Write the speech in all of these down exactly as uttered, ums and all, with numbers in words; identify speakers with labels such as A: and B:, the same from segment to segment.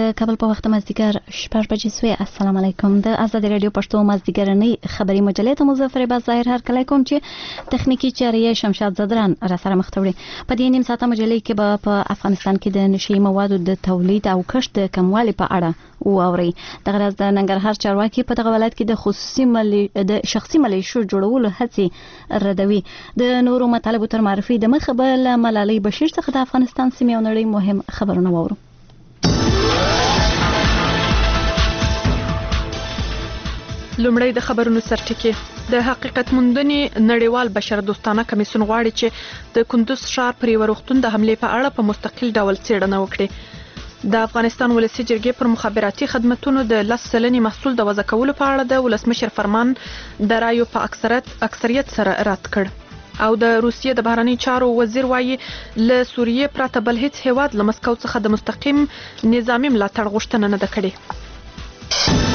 A: د کابل په وخت مازدیګر شپږ بجې سوې. السلام علیکم. د آزادي رادیو پښتو مازدیګرنۍ خبري مجلې ته مظفر با ظاهر هر کله کوم چې تخنیکی چارې شمشاد زدران را سره مخ ته وړي. په دې نیم ساعته مجلې کې به په افغانستان کې د نشي موادو د تولید او کښت د کموالي په اړه واوري. دغه ورځ د ننګرهار چارواکي په دغه ولایت کې د خصوصي ملي د شخصي ملیشو جوړولو هڅې ردوي. د نورو مطالبو تر معرفي د مخه بل ملالۍ بشیر څخه د افغانستان سیمې او نړۍ مهم خبرونه واورو.
B: لومړی د خبرونو سرټکی. د حقیقت موندنې نړیوال بشر دوستانه کمیسیون غواړي چې د کندوز ښار پر یو روغتون د حملې په اړه په مستقل ډول څېړنه وکړي. د افغانستان ولسی جرګې پر مخابراتي خدماتونو د لس سلنې محصول د وضع کولو په اړه د ولسمشر فرمان د رایو په اکثریت اکثریت سره رد کړ. او د روسیې د بهرنی چارو وزیر وایي له سوریې پرته بل هیڅ هیواد له مسکو څخه د مستقیم نظامی ملاتړ غوښتنه نه ده کړې.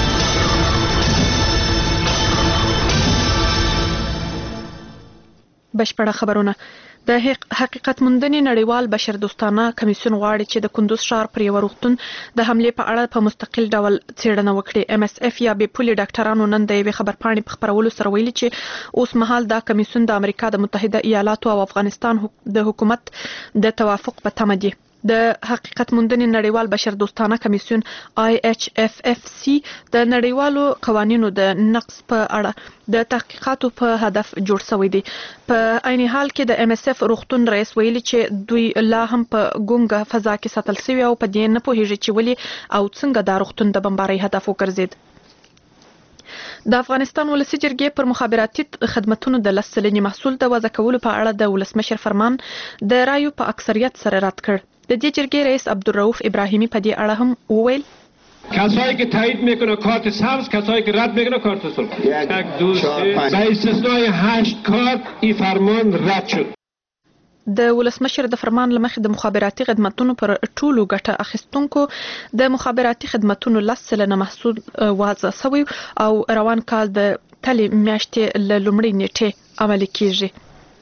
B: بشپړه خبرونه. د حقیقت موندنې نړیوال بشر دوستانه کمیسیون غواړي چې د کندوز ښار پر یو روغتون د حملې په اړه په مستقل ډول څېړنه وکړي. ام اس اف یا بې پولې ډاکټرانو نن د یوې خبرپاڼې په خپرولو سره ویلي چې اوس مهال دا کمیسیون د امریکا د متحده ایالاتو او افغانستان د حکومت د توافق په تمه دي. د حقیقت موندنې نړیوال بشر دوستانه کمیسیون آی ایچ اف اف سی د نړیوالو قوانینو د نقض په اړه د تحقیقاتو په هدف جوړ شوی دی. په عین حال کې د ام اس اف روغتون رئیس ویلي چې دوی لا هم په ګونګه فضا کې ساتل شوی او په دې نه پوهیږي چې ولې او څنګه دا روغتون د بمبارۍ هدف وګرځید. د افغانستان ولسی جرګې پر مخابراتي خدماتونو د لس سلنې محصول د وضع کولو په اړه د ولسمشر فرمان د رایو په اکثریت سره رد کړ. د دې جرګې رئیس عبدالرؤف ابراهیمی په دې اړه هم وویل
C: کسایی که تایید میکنه کارت سبز، کسایی که رد میکنه کارت سرخ. یک دو سه به استثنای هشت کارت این فرمان رد شد.
B: د ولسمشر د فرمان لمخې د مخابراتي خدماتونو پر ټولو ګټه اخیستونکو د مخابراتي خدماتونو لس سلنه محصول وضع شوی او روان کال د تلې میاشتې له لومړۍ نیټې عملي کیږي.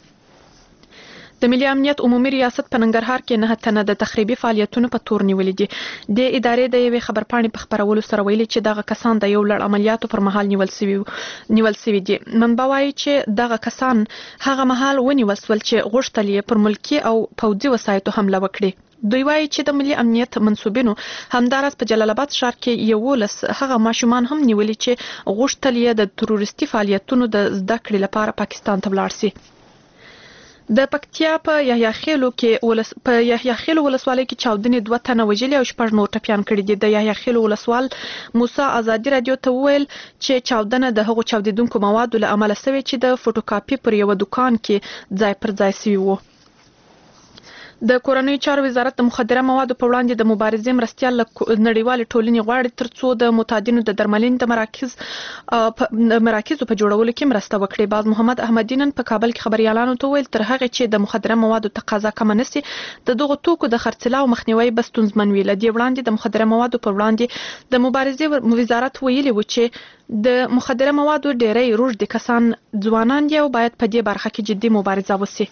B: د ملي امنیت عمومي ریاست په ننګرهار کې نه تنه د تخریبي فعالیتونو په تور نیولې دي. د ادارې د یوې خبرپاڼې په خبرولو سره ویلي چې دغه کسان د یو لړ عملیاتو پر مهال نیول شوي نیول شوي دي. منبع وایي چې دغه کسان هغه مهال ونیول شول چې غوښتل یې پر ملکي او پوځي وسایطو حمله وکړي. دوی وایي چې د ملي امنیت منسوبینو همدارس په جلال آباد ښار کې یولس هغه ماشومان هم نیولي چې غوښتل یې د تروریستي فعالیتونو د زده کړې لپاره پاکستان ته ولاړ شي. د پکتیا په یحیی خیلو کې ولس په یحیی خیلو ولسوالۍ کې چاودنې دوه تنه وژلي او شپږ نور ټپیان کړي دي. د یحیی خیلو ولسوال موسی آزادي رادیو ته وویل چې چاودنه د هغو چاودیدونکو موادو له امله شوې چې د فوټوکاپي پر یو دکان کې ځای پر ځای شوي وو. د کورنیو چارو وزارت د مخدره موادو په وړاندې د مبارزې مرستیال له نړیوالې ټولنې غواړي ترڅو د معتادینو د درملنې د مراکز مراکزو په جوړولو کې مرسته وکړي. باز محمد احمدی نن په کابل کې خبريالانو ته ویل تر هغه چې د مخدره موادو تقاضا کم نشي د دغو توکو د خرڅلاو مخنیوي به ستونزمن وي. له دې وړاندې د مخدره موادو په وړاندې د مبارزې وزارت ویلي و چې د مخدره موادو ډېری روږدي کسان ځوانان دي او باید په دې برخه کې جدي مبارزه وشي.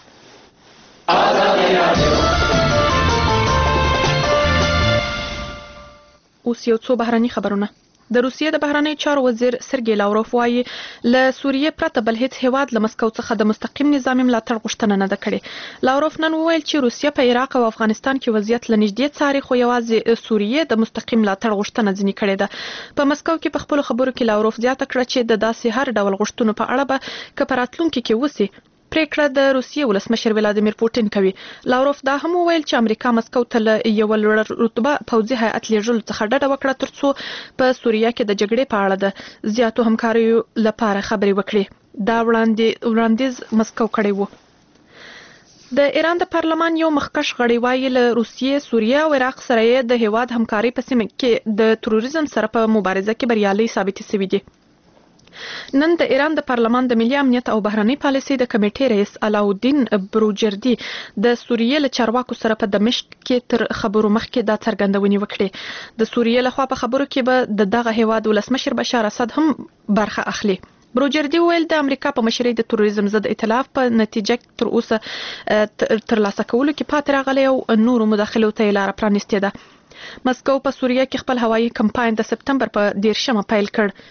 B: اوس یو څو بهرني خبرونه. د روسیې د بهرنی چارو وزیر سرګی لاوروف وایي له سوریې پرته بل هیڅ هیواد له مسکو څخه د مستقیم نظامی ملاتړ غوښتنه نه ده کړې. لاوروف نن وویل چې روسیه په عراق او افغانستان کې وضعیت له نږدې څاري خو یوازې سوریې د مستقیم ملاتړ غوښتنه ځنې کړې ده. په مسکو کې په خپلو خبرو کې لاوروف زیاته کړه چې د داسې هر ډول غوښتنو په اړه به که په راتلونکي کې وسي پریکړه د روسیې ولسمشر ولادیمیر پوټین کوي. لاوروف دا هم وویل چې امریکا مسکو ته له یو لوړ رتبه پوځي هیئت لیږلو څخه ډډه وکړه ترڅو په سوریه کې د جګړې په اړه د زیاتو همکاریو لپاره خبرې وکړي. دا وړاندې وړاندیز مسکو کړی و. د ایران د پارلمان یو مخکښ غړی وایي له روسیې، سوریه او عراق سره یې د هیواد همکاري په سیمه کې د تروریزم سره په مبارزه کې بریالۍ ثابتې شوي دي. نن د ایران د پارلمان د ملي امنیت او بهرنی پالیسي د کمیټې رئیس علاودین بروجردي د سوریې له چارواکو سره په دمشق کې تر خبرو مخکې دا څرګندونې وکړې. د سوریې لخوا په خبرو کې به د دغه هیواد ولسمشر بشار اسد هم برخه اخلي. بروجردي ویل د امریکا په مشرۍ د تروریزم ضد ائتلاف په نتیجه تر اوسه ترلاسه کولو کې پاتې راغلی او نورو مداخلو ته لاره پرانستې ده. مسکو په سوریه کې خپل هوایي کمپاین د سپتمبر په دیرشمه پیل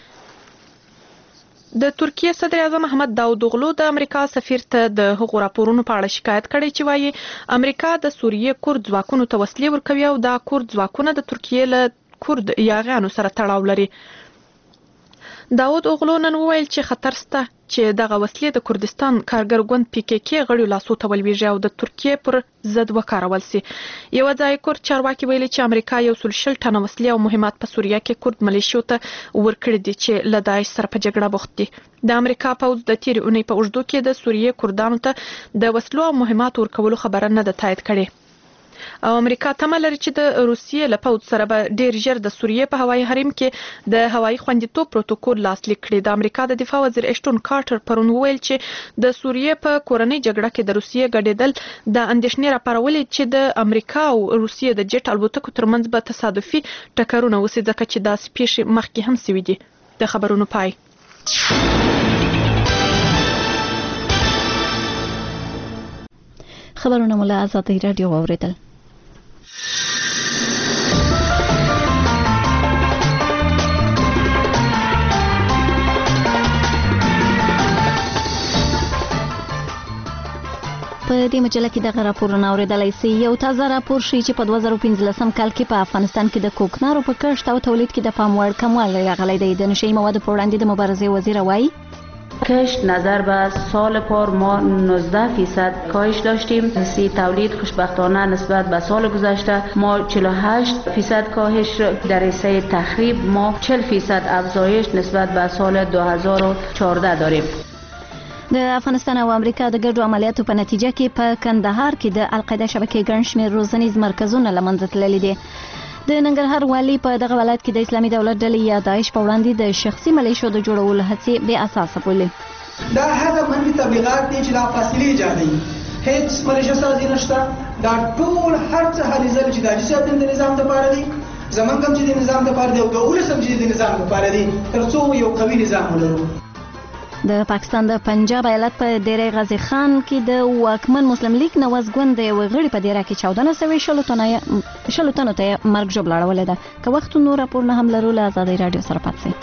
B: کړ. د ترکیه صدر اعظم محمد داود اوغلو د امریکا سفیر ته د هغو راپورونو په اړه شکایت کړی چې وایي امریکا د سوریه کورد ځواکونو ته وسلې ورکوي او دا کورد ځواکونه د ترکیه له کورد یاغیانو سره تړاو لري. داود اوغلو نن وویل چې خطر شته چې دغه وسلې د کردستان کارګر ګوند پی کې کې غړیو لاسو ته ولویږي او د ترکیه پر ضد وکارول شي. یو ځای کورد چارواکي ویلي چې امریکا یو سل شل ټنه وسلې او مهمات په سوریه کې کورد ملیشیو ته ورکړي دي چې له داعش سره په جګړه بوخت دي. د امریکا پوځ د تیرې اونۍ په اوږدو کې د سوریه کردانو ته د وسلو او مهمات ورکولو خبره نه ده تایید کړې. او امریکا تمه لري چې د روسیې له پوځ سره به ډیر ژر د سوریې په هوایي حریم کې د هوایي خوندیتوب پروتوکول لاسلیک کړي. د امریکا د دفاع وزیر اشتون کارټر پرون وویل چې د سوریې په کورنۍ جګړه کې د روسیې ګډېدل د اندېښنې راپارولې چې د امریکا او روسیې د جټ الوتکو ترمنځ به تصادفي ټکرونه وشي ځکه چې داسې پیښې مخکې هم شوي دي. د خبرونو پای.
A: خبرونه مو له آزادۍ راډیو واورېدل. په دې مجله کې دغه راپورونه اوریدلای شئ. یو تازه راپور ښیي چې په دوه زره پنځلسم کال کې په افغانستان کې د کوکنارو په کښت او تولید کې د پام وړ کموالی راغلی دی. د نشهیي موادو په وړاندې د مبارزې وزیر وایي
D: کشت نظر به سال پار ما نوزده فیصد کاهش داشتیم. حصه تولید خوشبختانه نسبت به سال گذشته ما چهل و هشت فیصد کاهش، در حصه تخریب ما چهل فیصد افزایش نسبت به سال دو هزار و چهارده داریم.
A: د افغانستان او امریکا د ګډو عملیاتو په نتیجه کې په کندهار کې د القاعده شبکې ګڼ شمېر روزنیز مرکزونه له منځه تللي دي. د ننګرهار والي په دغه ولایت کې د اسلامي دولت ډلې یا داعش په وړاندې د شخصي ملیشو د جوړولو هڅې بې اساسه بولي.
E: دا هغه منفي تبلیغات دي چې دا فاصلې ایجادوي. هیڅ ملیشه سازي نشته. دا ټول هر څه هلې ځلې چې د حاجي صاحب د نظام دپاره دي، زمونږ هم چې د نظام دپاره دي او د ولس هم چې د نظام دپاره دي، تر څو یو قوي نظام ولرو.
A: د پاکستان د پنجاب ایالت په دیره غازی خان کې د واکمن مسلم لیگ نواز ګوند د یو غړي په دیره کې چاودنه شوې. شلو تنه شلو تنو ته مرګ ژوبله اړولې ده. که وخت نور راپورونه هم لرو له آزادۍ راډیو سره پاتې شئ.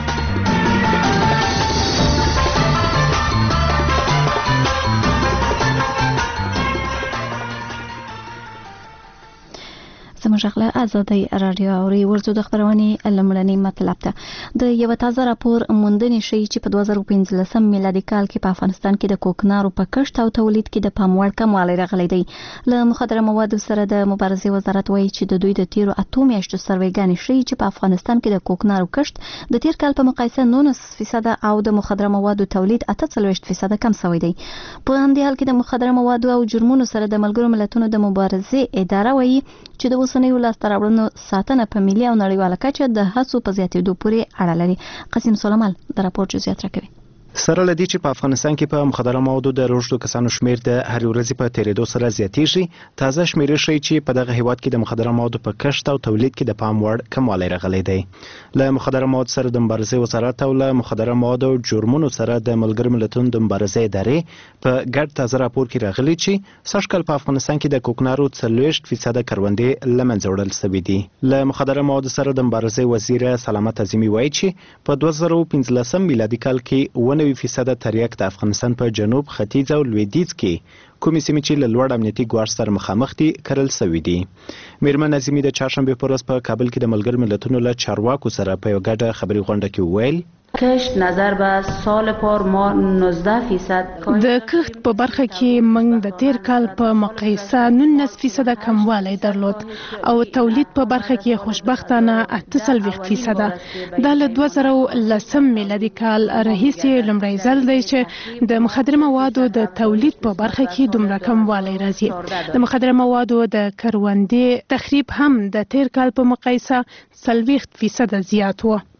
A: زموږ غږ له آزادۍ راډیو اوري. ورځو د خبرونې لومړنی مطلب ته د یو تازه راپور موندنې ښیي چې په دوه زره پنځلسم میلادي کال کې په افغانستان کې د کوکنارو په کښت او تولید کې د پام وړ کموالی راغلی دی. له مخدره موادو سره د مبارزې وزارت وایي چې د دوی د تیرو اتو میاشتو سروېګانې ښیي چې په افغانستان کې د کوکنارو کښت د تیر کال په مقایسه نولس فیصده او د مخدره موادو تولید اته څلوېښت فیصده کم شوی دی. په همدې حال کې د مخدره موادو او جرمونو سره د ملګرو ملتونو د مبارزې اداره وایي چې د اوسنیو لاسته راوړنو ساتنه په ملي او نړیواله کچه د هڅو په زیاتېدو پورې اړه لري. قاسم سلیمان د راپور جزئیات راکوي.
F: سره لدی چې په افغانستان کې په مخدره موادو د روږدو کسانو شمیر د هر ورځې په تیریدو سره زیاتیږي. تازه شمیرې ښیي چې په دغه هیواد کې د مخدره موادو په کښت او تولید کې د پام وړ کموالی راغلی دی. له مخدره موادو سره د مبارزې وزارت او له مخدره موادو جرمونو سره د ملګرو ملتونو د مبارزې ادارې په ګډ تازه راپور کې راغلي چې سږ کال په افغانستان کې د کوکنارو څلوېښت فیصده کروندې له منځه وړل شوي دي. له مخدره موادو سره د مبارزې وزیر سلامت عظیمي وایي چې په دوه زره پنځلسم میلادي کال کې اوه نوي فیصده تریاک د افغانستان په جنوب، ختیځ او لویدیځ کې کومې سیمې چې له لوړ امنیتي ګواښ سره مخامخ دي کرل شوي دي. میرمن عظیمي د چهارشنبې په ورځ په کابل کې د ملګرو ملتونو له چارواکو سره په یو ګډه خبري غونډه کې وویل
D: کشت نظر به سال پار ما نوزده فیصد
G: د کښت په برخه کې موږ د تیر کال په مقایسه نولس فیصده کموالی درلود او تولید په برخه کې خوشبختانه اته څلوېښت فیصده. دا له دوه زره لسم میلادي کال راهیسې لومړی ځل دی چې د مخدره موادو د تولید په برخه کې دومره کموالی راځي. د مخدره موادو د کروندې تخریب هم د تیر کال په مقایسه څلوېښت فیصده زیات و.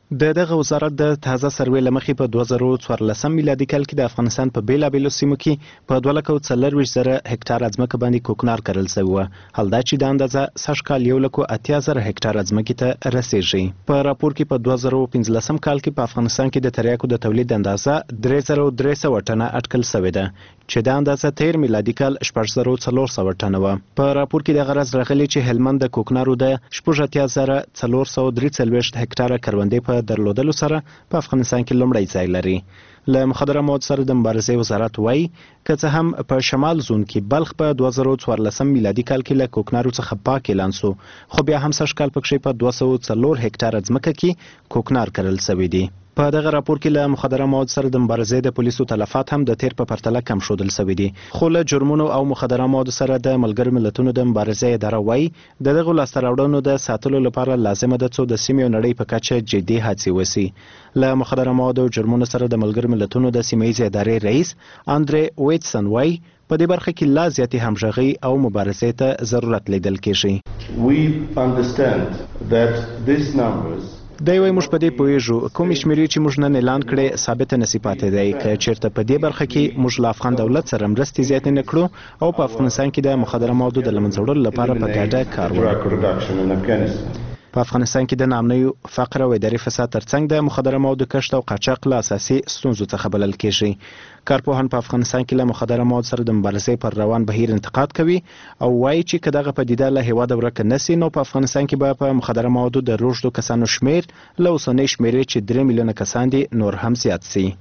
F: د دغه وزارت د تازه سروې لمخې په دوه زره څوارلسم میلادي کال کې د افغانستان په بیلابېلو سیمو کې په دوه لک او څلرویشت زره هکټاره ځمکه باندې کوکنار کرل شوی و، حال دا چې د اندازه سږ کال یو لک او اتیا زره هکټاره ځمکې ته رسیږي. په راپور کې په دوه زره پنځلسم کال کې په افغانستان کې د تریاکو د تولید اندازه درې زره درې سوه ټنه اټکل شوې ده چې د اندازه تیر میلادي کال شپږ زره څلور سوه ټنه وه. په راپور کې د غرض راغلی چې هلمند د کوکنارو د شپږ اتیا زره څلور سوه درې څلوېښت هکټاره کروندې په درلودلو سره په افغانستان کې لومړی ځای لري. له مخدره موادو سره د مبارزې وزارت وایي که څه هم په شمال زون کې بلخ په دوه زره څوارلسم میلادي کال کې له کوکنارو څخه پاک اعلان شو، خو بیا هم سږ کال پکښې په دوه سوه څلور هکټاره ځمکه کې کوکنار کرل شوي دي. په دغه راپور کې له مخدره موادو سره د مبارزې د پولیسو تلفات هم د تیر په پرتله کم ښودل شوي دي، خو له جرمونو او مخدره موادو سره د ملګرو ملتونو د مبارزې اداره وایي د دغو لاسته راوړنو د ساتلو لپاره لازمه ده څو د سیمې او نړۍ په کچه جدي هڅې وسي. له مخدره موادو او جرمونو سره د ملګرو ملتونو د سیمه ییزې ادارې رئیس اندرې ویټسن وایي په دې برخه کې لا زیاتې همغږي او مبارزې ته ضرورت لیدل کېږي.
H: We understand that these numbers
F: دی وایي موږ په دې پوهېږو کومې شمېرې چې موږ نن اعلان کړې ثابته نسي پاتې دی، که چېرته په دې برخه کې موږ له افغان دولت سره مرستې زیاتې نه کړو او په افغانستان کې د مخدره موادو د له منځه وړلو لپاره په ګډه کار وکړو. په افغانستان کې د ناامنیو، فقر او اداري فساد ترڅنګ د مخدره موادو کښت او قاچاق له اساسي ستونزو څخه بلل کېږي. کارپوهان په افغانستان کې له مخدره موادو سره د مبارزې پر روان بهیر انتقاد کوي او وایي چې که دغه پدیده له هېواده ورکه نسي نو په افغانستان کې به په مخدره موادو د روږدو کسانو شمېر له اوسنۍ شمېرې چې درې میلیونه کسان دي نور هم زیات سي.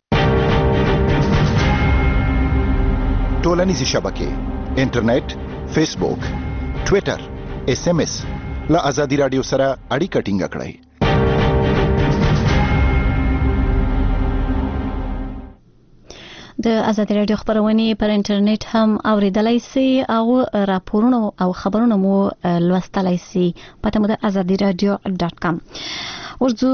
I: ټولنیزې شبکې، انټرنیټ، فیسبوک، ټویټر، اس ام اس له ازادي راډیو سره اړیکه ټینګه کړئ.
A: د ازادي راډیو خبرونه پر انټرنیټ هم اوریدلای شئ او راپورونه او خبرونه مو لوستلای شئ په تمه د ازادي رادیو ډاټ کام. ورځو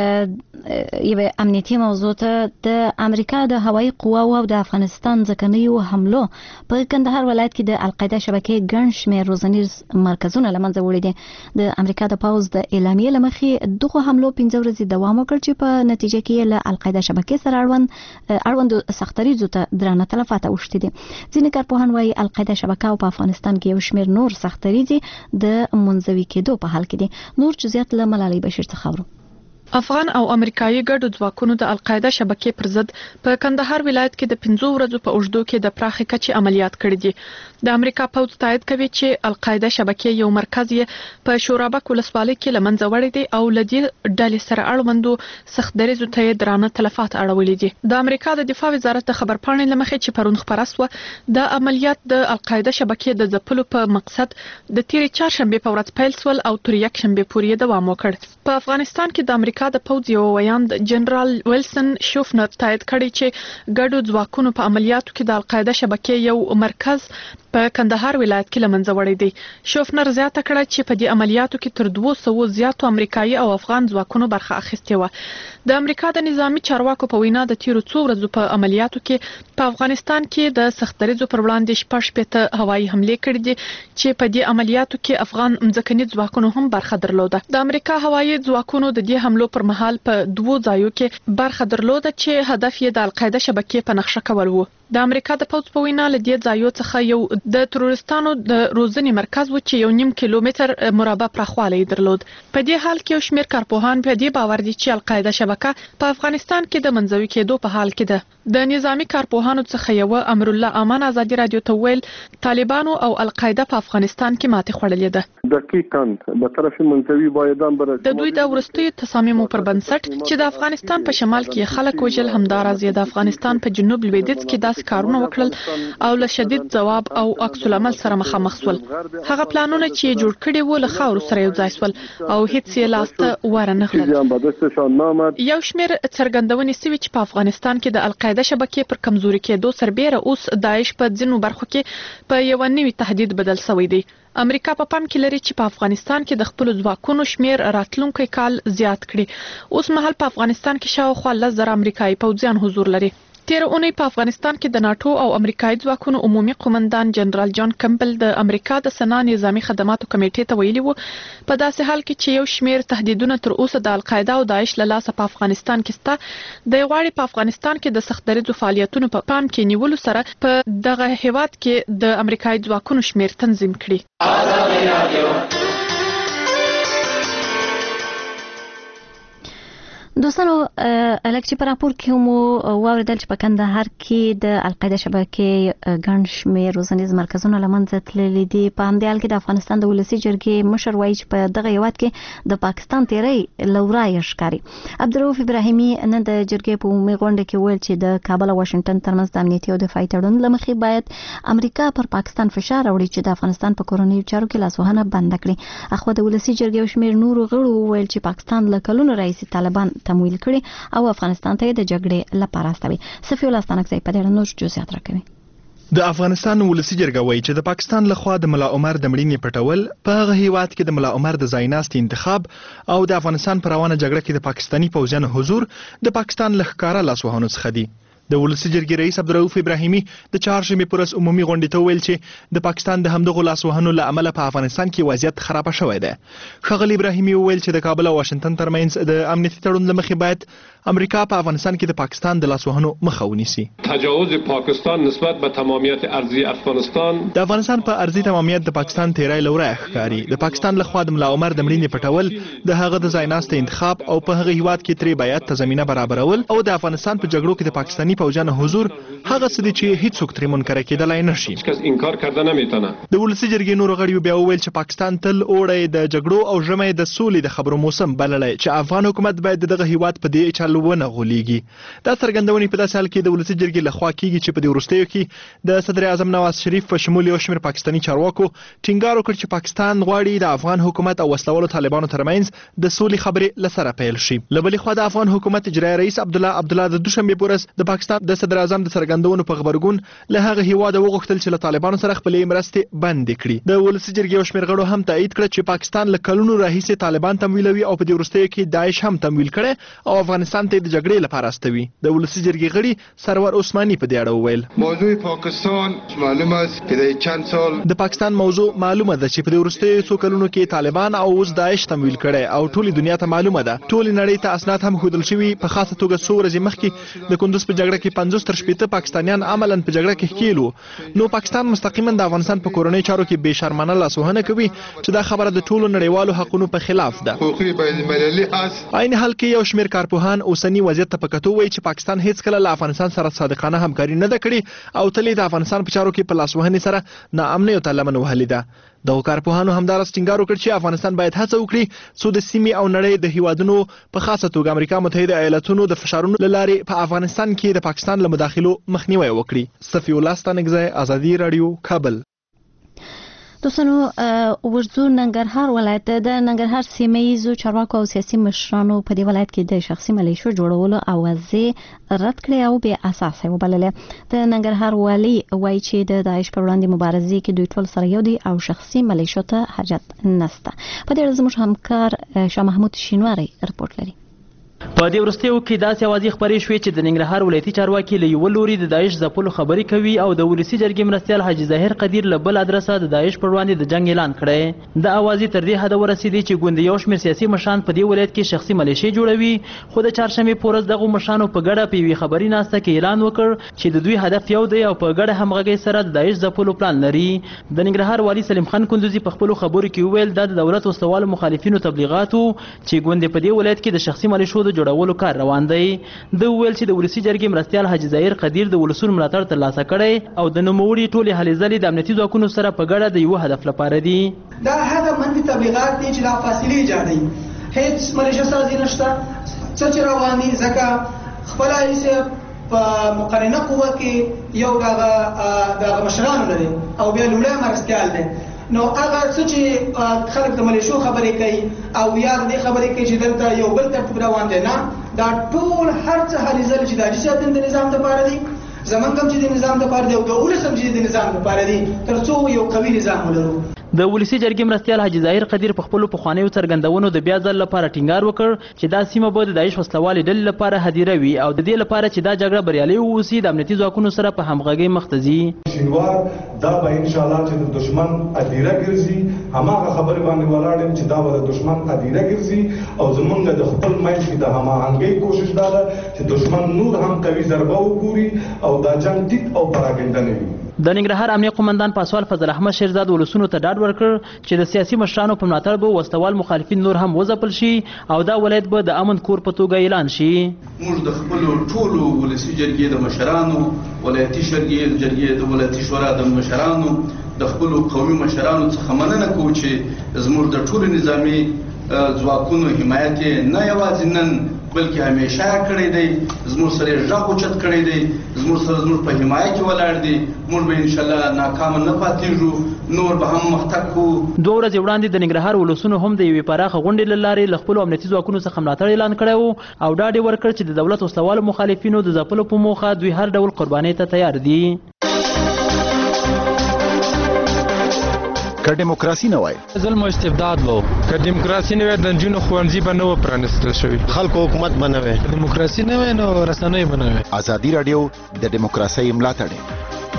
A: یو امنیتي موضوع ته د امریکا د هوایي قواو او د افغانستان ځکنیو حملو په کندهار ولایت کې د القاعده شبکې ګڼ شمېر روزنیز مرکزونه له منځه وړي دي. د امریکا د پوځ د اعلامیې له مخې دغو حملو پنځه ورځې دوام وکړ چې په نتیجه کې له القاعده شبکې سره اړوند اړوند سختریزو ته درانه تلفات اوښتي دي. ځینې کارپوهان وایي القاعده شبکه او په افغانستان کې یو شمېر نور سختریزي د منځوي کېدو په حال کې دي. نور جزئیات له ملالۍ بشیر څخه اورو.
B: افغان او امریکایي ګډو ځواکونو د القاعده شبکې پر ضد په کندهار ولایت کې د پنځو ورځو په اوږدو کې د پراخې کچې عملیات کړي دي. د امریکا پوځ تایید کوي چې القاعده شبکې یو مرکز یې په شورابک ولسوالۍ کې له منځه وړی دی او له دې ډلې سره اړوندو سخت دریزو ته یې درانه تلفات اړولي دي. د امریکا د دفاع وزارت د خبرپاڼې له مخې چې پرون خپره سوه د عملیات د القاعده شبکې د ځپلو په مقصد د تیرې چهارشنبې په ورځ پیل سول او تر یکشنبې پورې دوام وکړ. په افغانستان کې د امریکا د پوځ یو ویاند جنرال ویلسن شوفنر تایید کړی چې ګډو ځواکونو په عملیاتو کې د القاعده شبکې یو مرکز په کندهار ولایت کې لمنځه وړی دی. شوفنر زیاته کړه چې په دې عملیاتو کې تر دوه سوه زیاتو امریکایي او افغان ځواکونو برخه اخیستې وه. د امریکا د نظامی چارواکو په وینا د تیرو څو ورځو په عملیاتو کې په افغانستان کې د سخت دریزو پر وړاندې شپږ شپېته هوایي حملې کړې دي چې په دې عملیاتو کې افغان مځکني ځواکونو هم برخه درلوده. د امریکا هوایي ځواکونو د دې حملو پر مهال په دوو ځایو کې برخه درلوده چې هدف یې د القاعده شبکې په نقشه کول وو. د امریکا د پوځ په وینا له دې ځایو څخه یو د تروریستانو د روزنې مرکز و چې یو نیم کیلومتر مربع پراخوالی درلود. په دې حال کې یو شمېر کارپوهان په دې باور دي چې القاعده شبکه په افغانستان کې د منځوي کېدو په حال کې ده. د نظامی کارپوهانو څخه یو امر الله امان ازادي رادیو ته ویل طالبانو او القاعده په افغانستان کې ماتې خوړلې ده.
H: دقیقاً به طرف منځوي بایدان بر
B: د دوی د ورستیو تصامیمو پر بنسټ چې د افغانستان په شمال کې خلک وجل همدارز د افغانستان په جنوب لویدیځ کې داسې کارونه وکړل او له شدید ځواب او عکس العمل سره مخامخ شول. هغه پلانونه چې جوړ کړي وو له خاورو سره یو ځای شول او هیڅ یې لاسته ورنغلل. یو شمېر څرګندونې سوي چې په افغانستان کې د القاعده شبکې پر کمزوري کېدو سربېره اوس داعش په ځینو برخو کې په یو نوي تهدید بدل شوی دی. امریکا په پام کې لري چې په افغانستان کې د خپل ځواکونو شمیر راتلونکي کال زیات کړي. اوس مهال په افغانستان کې شاوخوا لس زره امریکایي پوځیان حضور لري. تیر اونۍ په افغانستان کې د ناتو او امریکایي ځواکونو عمومي قومندان جنرال جان کمبل د امریکا د سنا نظامی خدماتو کمیټې ته ویلي وو په داسې حال کې چې یو شمیر تهدیدونه تر اوسه د القاعده او داعش له لاسه په افغانستان کې سته د غواړي په افغانستان کې د سخت دریځو فعالیتونو په پام کې نیولو سره په دغه هیواد کې د امریکایي ځواکونو شمیر تنظیم کړي.
A: دوستانو الک چې په راپور کې مو واوریدل چې په کندهار کې د القاعده شبکې ګڼ شمېر روزنیز مرکزونه له منځه تللي دي. په همدې حال کې د افغانستان د ولسي جرګې مشر وایي چې په دغه هیواد کې د پاکستان تیری له ورایه ښکاري. عبدالرؤف ابراهیمي نن د جرګې په عمومي غونډه کې ویل چې د کابل او واشنگټن ترمنځ د امنیتي او دفاعي تړون له مخې باید امریکا پر پاکستان فشار راوړي چې د افغانستان په کورنیو چارو کې لاسوهنه بند کړي. اخو د ولسي جرګې او شمېر نورو غړو وویل چې پاکستان له کلونو راهیسې طالبان تمویل کړي او افغانستان ته د جګړې لپاره استوي. صفي الله ستانکزی په دې نور جزئیات راکوي.
J: د افغانستان ولسي جرګه وایي چې د پاکستان لخوا د ملا عمر د مړینې پټول په هغه هیواد کې د ملا عمر د ځایناستي انتخاب او د افغانستان پر روانه جګړه کې د پاکستاني پوځیانو حضور د پاکستان لخکاره لاسوهنو څخه دي. د ولسي جرګې رئیس عبدالرؤف ابراهیمي د چهارشنبې پر ورځ عمومي غونډې ته وویل چې د پاکستان د همدغو لاسوهنو له امله په افغانستان کې وضعیت خرابه شوی دی. ښاغلي ابراهیمي وویل چې د کابل او واشنگټن ترمنځ د امنیتي تړون له مخې باید امریکا په افغانستان کې د پاکستان د لاسوهنو مخه ونیسي.
C: تجاوز پاکستان نسبت به تمامیت ارضی افغانستان
J: د افغانستان په ارضی تمامیت د پاکستان تیری له ورایه ښکاري. د پاکستان لخوا د ملا عمر د مړینې پټول د هغه د ځایناسته انتخاب او په هغه هیواد کې ترې بیعت ته زمینه برابرول او د افغانستان په جګړو کې د پاکستاني پوځیانو حضور هغه څه دي چې هیڅوک ترې منکر کېدلای نشي.
C: کس انکار کرده نمیتونه.
J: د ولسي جرګې نورو غړیو بیا وویل چې پاکستان تل اوړی د جګړو او ژمی د سولې د خبرو موسم بللی چې افغان حکومت باید دغه هیواد په دې چل ونه غولېږي. دا څرګندونې په داسې حال کې د ولسي جرګې لخوا کیږي چې په دې وروستیو کې د صدر اعظم نواز شریف په شمول یو شمېر پاکستاني چارواکو ټینګار وکړ چې پاکستان غواړي د افغان حکومت او وسلوالو طالبانو ترمنځ د سولې خبرې له سره پیل شي. له بلې خوا د افغان حکومت اجرایي رئیس عبدالله عبدالله د دوشنبې په ورځ د پاکستان د صدر اعظم د څرګندونو په خبرګون له هغه هیواده وغوښتل چې له طالبانو سره خپلې مرستې بندې کړي. د ولسي جرګې یو شمېر غړو هم تایید کړه چې پاکستان له کلونو راهیسې طالبان تمویلوي او په دې وروستیو کې داعش هم تمویل کړی او افغانستان ته د جګړې لپاره استوي. د ولسي جرګې غړي سرور عثماني په دې اړه وویل
K: موضوع پاکستان معلومه است چې د چند سال
J: د پاکستان موضوع معلومه ده چې په دې وروستیو څو کلونو کې طالبان او اوس داعش تمویل کړي او ټولې دنیا ته معلومه ده. ټولې نړۍ ته اسناد هم ښودل شوي. په خاصه توګه څو ورځې مخکې د کندوز په جګړه کې پنځوس تر شپېته پاکستانیان عملاً په جګړه کې کېلو. نو پاکستان مستقیما د افغانستان په کورنۍ چارو کې بې شرمانه لاسوهنه کوي چې دا خبره د ټولو نړیوالو حقونو په خلاف ده.
K: حقوقي بین المللي است.
J: عین حال کې یو شمېر کارپوهان اوسنی وضعیت ته په کتو وایي چې پاکستان هیڅ کله له افغانستان سره صادقانه همکاري نه ده کړې او تل د افغانستان په چارو کې په لاسوهنې سره ناامنۍ ته لمن وهلې ده. دغو کارپوهانو همداراز ټینګار وکړ چې افغانستان باید هڅه وکړي څو د سیمې او نړۍ د هیوادونو په خاصه توګه امریکا متحده ایالاتونو د فشارونو له لارې په افغانستان کې د پاکستان له مداخلو مخنیوی وکړي. صفي الله ستانکزی، ازادي راډیو، کابل.
A: دوستانو ورځو ننګرهار ولایت د ننګرهار سیمه ییزو چارواکو او سیاسي مشرانو په دې ولایت کې د شخصي ملیشو جوړولو اوازې رد کړې او بې اساسه وبللې. د ننګرهار والي وایي چې د داعش پر وړاندې مبارزې کې دوی ټول سره یو دي او شخصي ملیشو ته حاجت نشته. په دې اړه زموږ همکار شاه محمود شینواری رپورټ لري.
L: په دې وروستیو کې داسې اوازې خپرې شوې چې د ننګرهار ولایتي چارواکي له یوه لوري د داعش ځپلو خبرې کوي او د ولسي جرګې مرستیال حاجي ظاهر قدیر له بل ادرسه د داعش پر وړاندې د جنګ اعلان کړی. د اوازې تر دې حده ورسېدې چې ګوندې یو شمېر سیاسي مشران په دې ولایت کې شخصي ملیشې جوړوي. خو د چهارشنبې په ورځ دغو مشرانو په ګډه په یوې خبري ناسته کې اعلان وکړ چې د دوی هدف یو دی او په ګډه همغږۍ سره د داعش ځپلو پلان لري. د ننګرهار والي سلیم خان کندوزي په خپلو خبرو کې وویل دا د دولت وسوالو مخالفینو تبلیغاتو چې ګوندې په دې ولایت کې د شخصي ملیشو د جوړولو کار روان دی. د ویل چې د ولسي جرګې مرستیال حاجي ظاهر قدیر د ولسونو ملاتړ ترلاسه کړی او د نوموړي ټولې هلې ځلې د امنیتي ځواکونو سره په ګډه د یوه هدف لپاره دي.
E: دا هدف منفي تبلیغات دي چې لا فاصلې ایجادوي. هیڅ ملیشه سازي نشته. څه چې روان دي ځکه خپله هیڅ په مقننه قوه کې یو دغه مشرانو لري او بیا لومړی مرستیال دی. نو هغه څه چې خلک د ملیشو خبرې کوي او یا دې خبرې کوي چې دلته یو بل ترتیب روان دی، نه، دا ټول هر څه هلې ځلې چې د حاجي صاحب د نظام دپاره دي، زمونږ هم چې د نظام دپاره دی او د ولس هم چې د نظام دپاره دي، تر څو یو قوي نظام ولرو.
L: د ولسی جرګې مرستیال حاجی ظاهر قدیر په خپل پخوانیو څرګندونو د بیا ځل لپاره ټینګار وکړ چې دا سیمه به د داعش وسلوالې ډلې لپاره هدیره وي او د دې لپاره چې دا جګړه بریالۍ ووسي د امنیتي ځواکونو سره په همغږۍ مخ ته ځي.
M: شینوار دا به ان شاء الله چې د دشمن هدیره ګرځي، هماغه خبرې باندې ولاړ یم چې دا به د دشمن هدیره ګرځي او زمونږ د خپل منځ کې د هماهنګۍ کوشش دا ده چې دشمن نور هم قوي ضربه وګوري او دا جنګ ټیټ او پراګنده نه وي.
L: د ننګرهار امنیه قومندان پاسوال فضل احمد شیرزاد ولسونو ته ډاډ ورکړ چې د سیاسي مشرانو په ملاتړ به وسلوال مخالفین نور هم وځپل شي او دا ولایت به د امن کور په توګه اعلان شي.
N: موږ د خپلو ټولو ولسي جرګې د مشرانو، ولایتي جرګې د ولایتي شورا د مشرانو، د خپلو قومي مشرانو څخه مننه کوو چې زموږ د ټولو نظامي ځواکونو حمایت نه یوازې نن بلکې همیشه کړی دی، زموږ سره غږ اوچت کړی دی، زموږ سره زموږ په حمایت کې ولاړ دی. موږ به انشاءالله ناکام نه پاتېږو، نور به هم مختګ کوو.
L: دوه ورځې وړاندې د ننګرهار ولسونو هم د یوې پراخه غونډې له لارې له خپلو امنیتي ځواکونو څخه ملاتړ اعلان کړی و او ډاډ یې ورکړ چې د دولت وسلوالو مخالفینو د ځپلو په موخه دوی هر ډول قربانۍ ته تیار دي.
I: که دیموکراسي نه وای
O: ظلم او استبداد وو، که دیموکراسي نه وای د نجونو ښوونځي به نه و پرانیستل شوي،
P: خلکو حکومت به نه وای،
O: دیموکراسي نه وای نو رسنۍ به نه وای.
I: ازادي راډیو د دیموکراسۍ ملاتړ.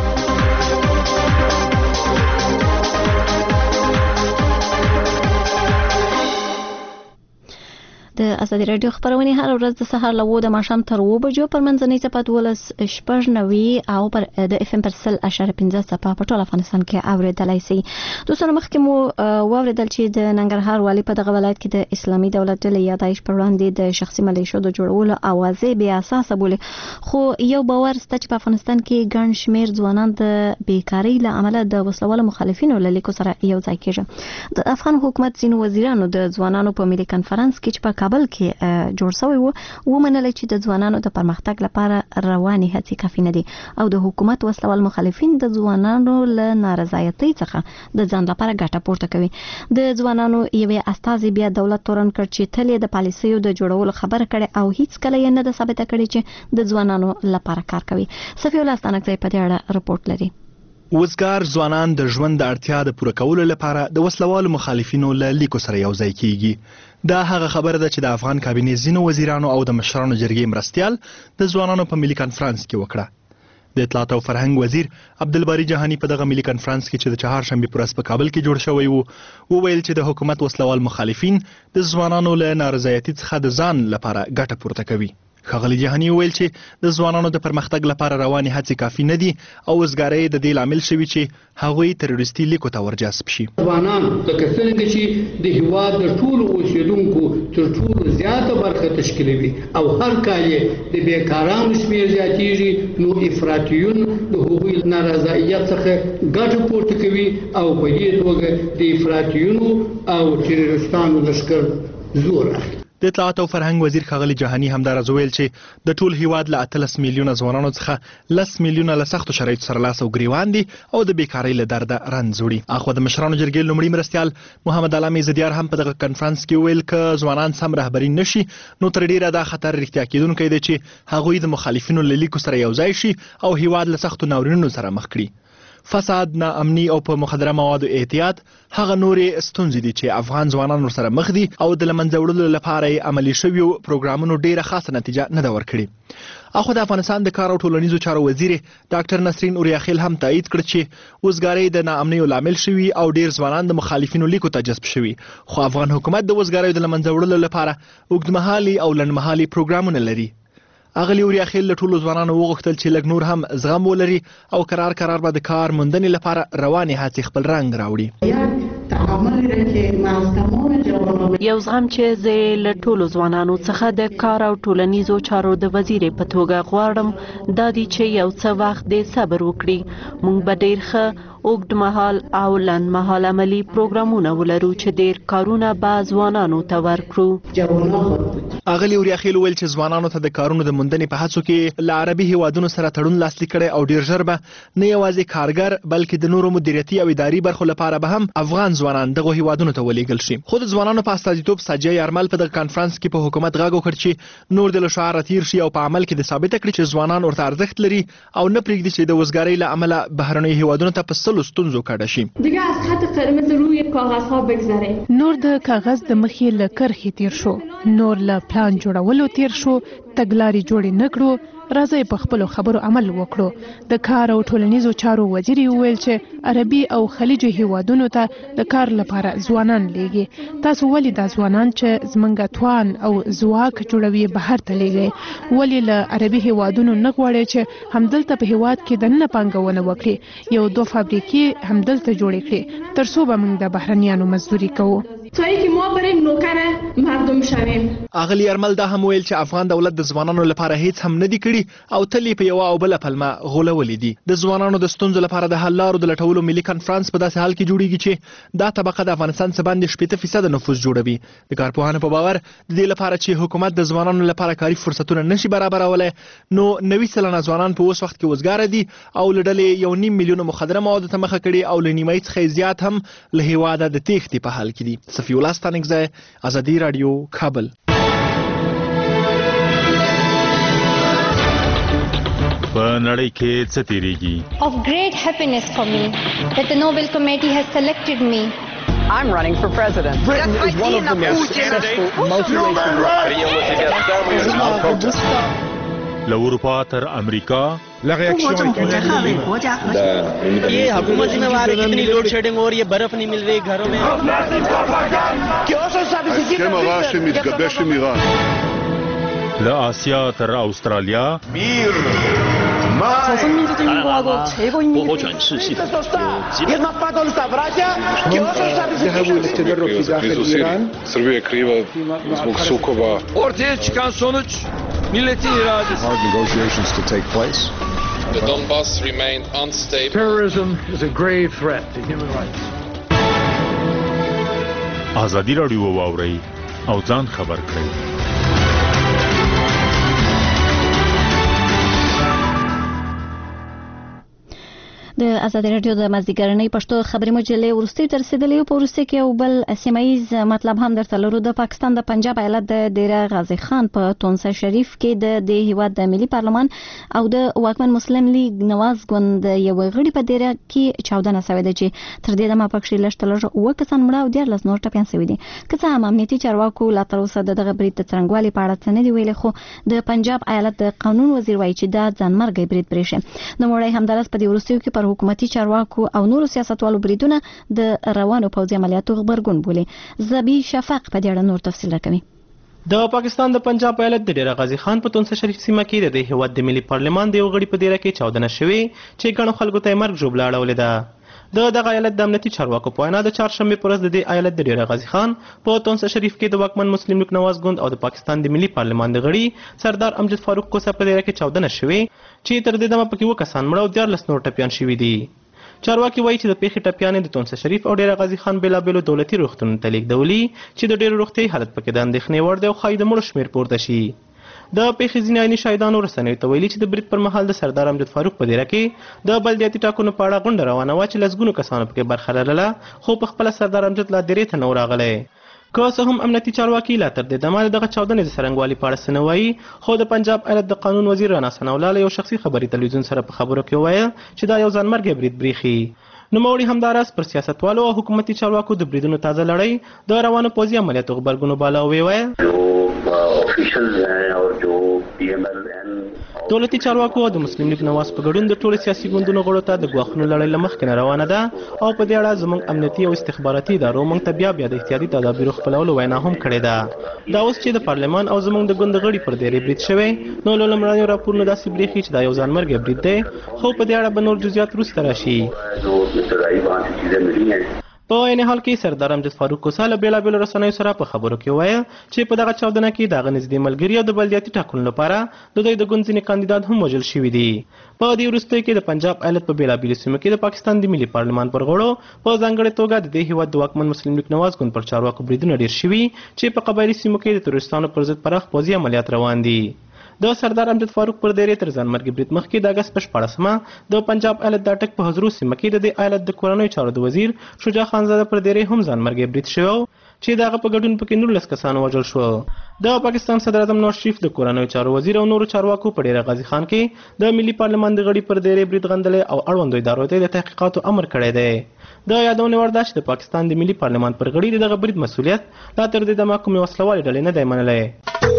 A: د ازادي راډیو خبرونه هر ورځ د سهار له وو د ماښام تر وو بجو پر منځنۍ څپه دولس شپږ نوي او پر د اف ام پر سل اشاره پنځه څپه په ټول افغانستان کې اوریدلای شي. دوستانو مخکې مو واوریدل چې د ننګرهار والي په دغه ولایت کې د اسلامي دولت ډلې یا داعش پر وړاندې د شخصي ملیشو د جوړولو اوازې بې اساسه بولي، خو یو باور سته چې په افغانستان کې ګڼ شمېر ځوانان د بیکارۍ له امله د وسلوالو مخالفینو له لیکو سره یو ځای کېږي. د افغان حکومت ځینو وزیرانو د ځوانانو په ملي کنفرانس کې چې په کابل کې جوړ شوی وو ومنل چې د ځوانانو د پرمختګ لپاره رواني هڅې کافي نه دي او د حکومت وسلوال مخالفین د ځوانانو له نارضایتۍ څخه د ځان لپاره ګټه پورته کوي. د ځوانانو یوې استازي بیا دولت تورن کړ چې تل د پالیسیو د جوړولو خبره کړي او هیڅ کله یې نه ده ثابته کړې چې د ځوانانو لپاره کار کوي. صفی الله ستانکزی په دې اړه رپورټ لري.
J: وزګار ځوانان د ژوند د اړتیا د پوره کولو لپاره د وسلوالو مخالفینو له لیکو سره یو ځای کیږي. دا هغه خبره ده چې د افغان کابینې ځینو وزیرانو او د مشرانو جرګې مرستیال د ځوانانو په ملي کنفرانس کې وکړه. د اطلاعات او فرهنګ وزیر عبدالباری جهانی په دغه ملي کنفرانس کې چې د چهارشنبې په ورځ په کابل کې جوړ شوی وو وویل چې د حکومت وسلوال مخالفین د ځوانانو له نارضایتي څخه د ځان لپاره ګټه پورته کوي. ښاغلي جهانی وویل چې د ځوانانو د پرمختګ لپاره رواني هڅې کافي نه دي او وزګارۍ د دې لامل شوي چې هغوی تروریستي لیکو ته ورجذب شي.
Q: ځوانان لکه څنګه چې د هېواد د ټولو اوسېدونکو تر ټولو زیاته برخه تشکیلوي او هر کال یې د بیکارانو شمېر زیاتېږي، نو افراطیون د هغوی نارضایت څخه ګټه پورته کوي او په دې توګه د افراطیونو او تروریستانو لښکر زور اخلي.
J: د اطلاعات او فرهنګ وزیر ښاغلي جهانی همداراز وویل چې د ټول هیواد له اتلس میلیونه ځوانانو څخه لس میلیونه له سختو شرایطو سره لاس او ګریوان دي او د بیکارۍ له درده رنځ وړي. اخوا د مشرانو جرګې لومړي مرستیال محمد علام عزدیار هم په دغه کنفرانس کې وویل که ځوانان سم رهبري نشي نو تر ډیره دا خطر رښتیا کیدونکی دی چې هغوی د مخالفینو له لیکو سره یو ځای شي او هیواد له سختو ناورینونو سره مخ کړي. فساد، ناامني او په مخدره موادو احتیاط هغه نورې ستونزې دي چې افغان ځوانان ورسره مخ دي او د له منځه وړلو لپاره یې عملي شویو پروګرامونو ډیره خاصه نتیجه نه ده ورکړې. اخو د افغانستان د کار او ټولنیزو چارو وزیر ډاکټر نسرین اوریاخیل هم تایید کړ چې وزګارۍ د ناامنیو لامل شوي او ډیر ځوانان د مخالفینو لیکو ته جذب شوي، خو افغان حکومت د وزګارۍ د له منځه وړلو لپاره اوږدمهالي او لنډمهالي پروګرامونه لري. اغلی اوریاخیل له ټولو ځوانانو وغوښتل چې لږ نور هم زغم ولري او قرار قرار به د کار موندنې لپاره روانې هڅې خپل رنګ راوړي.
R: یو زغم چې زه له ټولو ځوانانو څخه د کار او ټولنیزو چارو د وزیرې په توګه غواړم دا دی چې یو څه وخت د صبر وکړي. موږ به ډیر ښه اوږدمهال او لنډمهال عملي پروګرامونه ولرو چې ډیر کارونه به ځوانانو ته ورکړو.
J: اغلی اوریاخیل ویل چې ځوانانو ته د کارونو د موندنې په هڅو کې له عربي هیوادونو سره تړون لاسلیک کړي او ډیر ژر به نه یوازې کارګر بلکې د نورو مدیریتي او اداري برخو لپاره به هم افغان ځوانان دغه هیوادونو ته ولېږل شي. خو د ځوانانو په استازیتوب ساجیه یارمل په دغه کانفرنس کې په حکومت غږ وکړ چې نور د له شعاره تیر شي او په عمل کې د ثابته کړي چې ځوانان ورته ارزښت لري او نه پرېږدي چې د وزګارۍ له امله بهرنیو هیوادونو ته په سلو ستونزو کډه شي.
P: دیگه از خط قرمز روی کاغذها بگذره.
G: نور د کاغذ د مخې له کرښې تیر شو، نور له پلان جوړولو تیر شو، تګلارې جوړې نه کړو. راځي په خپل خبرو عمل وکړو. د کار او ټولنیزو چارو وزیر ویل چې عربي او خلیجي هیوادونو ته د کار لپاره ځوانان لیږي. تاسو ولې دا ځوانان چې زمونږ توان او ځواک جوړوي بهر ته لیږي؟ ولې له عربي هیوادونو نه غواړي چې همدلته په هیواد کې دننه پانګونه وکړي، یو دو فابریکې همدلته جوړې کړي تر څو به موږ د بهرنیانو مزدوري کوو
P: تا اینکه ما بریم نوکر مردم شویم.
J: اغلی ارمل دا هم ویل چې افغان دولت د ځوانانو لپاره هیڅ هم نه دی کړي او تل په یو او بل پلمه غولولې دي. د ځوانانو د ستونزو لپاره د حل لارو د لټولو ملي کانفرنس په داسې حال کې جوړیږي چې دا طبقه د افغانستان څخه باندې شپږ فیصد نفوذ جوړوي. د کارپوهانو په باور د دې لپاره چې حکومت د ځوانانو لپاره کاري فرصتونه نشي برابرولای، نو نوي سلنه ځوانان په اوس وخت کې وزګار دي او لړلې یو نیم میلیون مخدره مواد ته مخه کړي او لنیمای څخه زیات هم له هیواده د تېښتې په حال کې دي. صفی الله ستانکزی، ازادي رادیو، کابل.
S: په نړۍ کې څه تیریږي؟
T: Of great happiness for me that the Nobel Committee has selected me.
U: I'm running for president.
V: Britain is one of the most successful multiracial
S: له اروپا تر امریکا
V: ये
W: हुकूमत जिम्मेवार है, कितनी load shedding हो रही है, बर्फ नहीं मिल रही घरों में.
V: מתגבש עם איראן.
S: לאסיה תר אוסטרליה.
V: מיר.
U: 朝鲜民主共和国최고 인민
V: وهو转世系统有基本 ذهبوا للتدرب في داخل إيران.
K: Srbija je kriva zbog sukoba.
V: Ortaya çıkan sonuç milletin iradesi.
X: Hard negotiations to take place.
Y: The Donbass remained unstable.
V: Terrorism is a grave threat to human rights.
S: ازادي راډیو واورئ او ځان خبر کړئ.
A: د ازادي رادیو د مازدیګرنۍ پښتو خبري مجلې ورستي تر رسیدلې په ورسته کې یو بل سیمایز مطلب هم درته لرو. د پاکستان د پنجاب ایالت د ډیره غازی خان په تونسه شریف کې د د هیواد د ملي پارلمان او د واکمن مسلم لیگ نواز ګوند یو غړي په ډیره کې چاودنه شوې ده چې تر دې دمه پکښې لشتلر او کسان مړه او ډیر لس نور ټپيان شوي دي. که څه هم امنیتي چارواکو لا تر اوسه دغه برید د څرنګوالي په اړه څه نه دی ویلي، خو د پنجاب ایالت د قانون وزیر وایي چې دا ځانمرګي برید پرې شي. د موړی همدارس په دې ورستیو کې پر حکومتي چارواکو او نورو سیاستوالو بریدونه د روانو پوځي عملیاتو خبرګون بولي. زبی شفاق په دې اړه نور تفصیل راکوي.
L: د پاکستان د پنجاب ایالت د ډیره غازی خان په تونسه شریف سیمه کې د هیواد د ملي پارلمان د یو غړي په ډیره کې چاودنه شوې چې ګڼو خلکو ته مرګ ژوبله اړولې ده. د دغه ایالت د امنیتي چارواکو په وینا د چهارشنبې په ورځ د دې ایالت د ډیره غازی خان په تونسه شریف کې د واکمن مسلم لیگ نواز ګوند او د پاکستان د ملي پارلمان د غړي سردار امجد فاروق کوسه په ډیره کې چاودنه شوې چې تر دې دمه پکې و کسان مړه او دیارلس نور ټپیان شوي دي. چارواکي وایي چې د پیښې ټپیانې د تونسه شریف او ډیره غازی خان بېلابېلو دولتي روغتونونو ته لیږدولي چې د ډېرو روغتیایي حالت پکې د اندېښنې وړ دی او ښایي د مړو شمېر پورته شي. د پیښې ځینې عیني شاهدانو رسنیو ته ویلي چې د برید پر مهال د سردار امجد فاروق په دیره کې د بلدیاتي ټاکنو په اړه غونډه روانه وه چې لسګونو کسانو پکې برخه لرله، خو په خپله سردار امجد لا دیرې ته نه و راغلی. که څه هم امنیتي چارواکي لا تر دې دمه دغه چاودنې د څرنګوالي په اړه څه نه وایي، خو د پنجاب ایالت د قانون وزیر رانا ثناءالله له یو شخصي خبري تلویزیون سره په خبرو کې وویل چې دا یو ځانمرګی برید بریښي. نوموړي همداراز پر سیاستوالو او حکومتي چارواکو د بریدونو تازه لړۍ د روانو پوځي عملیاتو غبرګونو بالا وویل. دولتي چارواکو او د مسلم لیگ نواز په ګډون د ټولو سیاسي ګوندونو غړو ته د ګواښونو لړۍ له مخکې نه روانه ده او په دې اړه زموږ امنیتي او استخباراتي ادارو موږ ته بیا بیا د احتیاطي تدابیرو خپلولو وینا هم کړې ده. دا اوس چې د پارلمان او زموږ د ګوند غړي پر دې برید شوی، نو له لومړنیو راپورونو داسې بریښي چې دا یو ځانمرګی برید دی، خو په دې اړه به نور جزئیات وروسته راشي.
B: په عین حال کې سردار امجد فاروق کوسه له بېلابېلو رسنیو سره په خبرو کې وویل چې په دغه چاودنه کې د هغه نږدې ملګري او د بلدیاتي ټاکنو لپاره د دوی د ګوند ځینې کاندیدان هم وژل شوي دي. په دې وروستیو کې د پنجاب ایالت په بېلابېلو سیمو کې د پاکستان د ملي پارلمان پر غړو په ځانګړې توګه د دې هېواد د واکمن مسلم لیگ نواز ګوند پر چارواکو بریدونه ډېر شوي چې په قبایلي سیمو کې د تروریستانو پر ضد پراخ پوځي عملیات روان دي. د سردار امجد فاروق پر دیرې تر ځانمرګي برید مخکې د اګست په شپاړسمه د پنجاب ایالت د اټک په حضرو سیمه کې د دې ایالت د کورنیو چارو د وزیر شجاع خانزاده پر دیرې هم ځانمرګي برید شوی چې د هغه په ګډون پکې نولس کسان وژل شول. د پاکستان صدر اعظم نواز شریف د کورنیو چارو وزیر او نورو چارواکو په ډیره غازي خان کې د ملي پارلمان د غړي پر دیرې برید غندلې او اړوندو ادارو ته د تحقیقاتو امر کړی دی. د یادونه وړ ده چې د پاکستان د ملي پارلمان پر غړي دغه برید مسؤلیت لا تر دې دمه کومې وسلوالې ډلې نه دی منلی.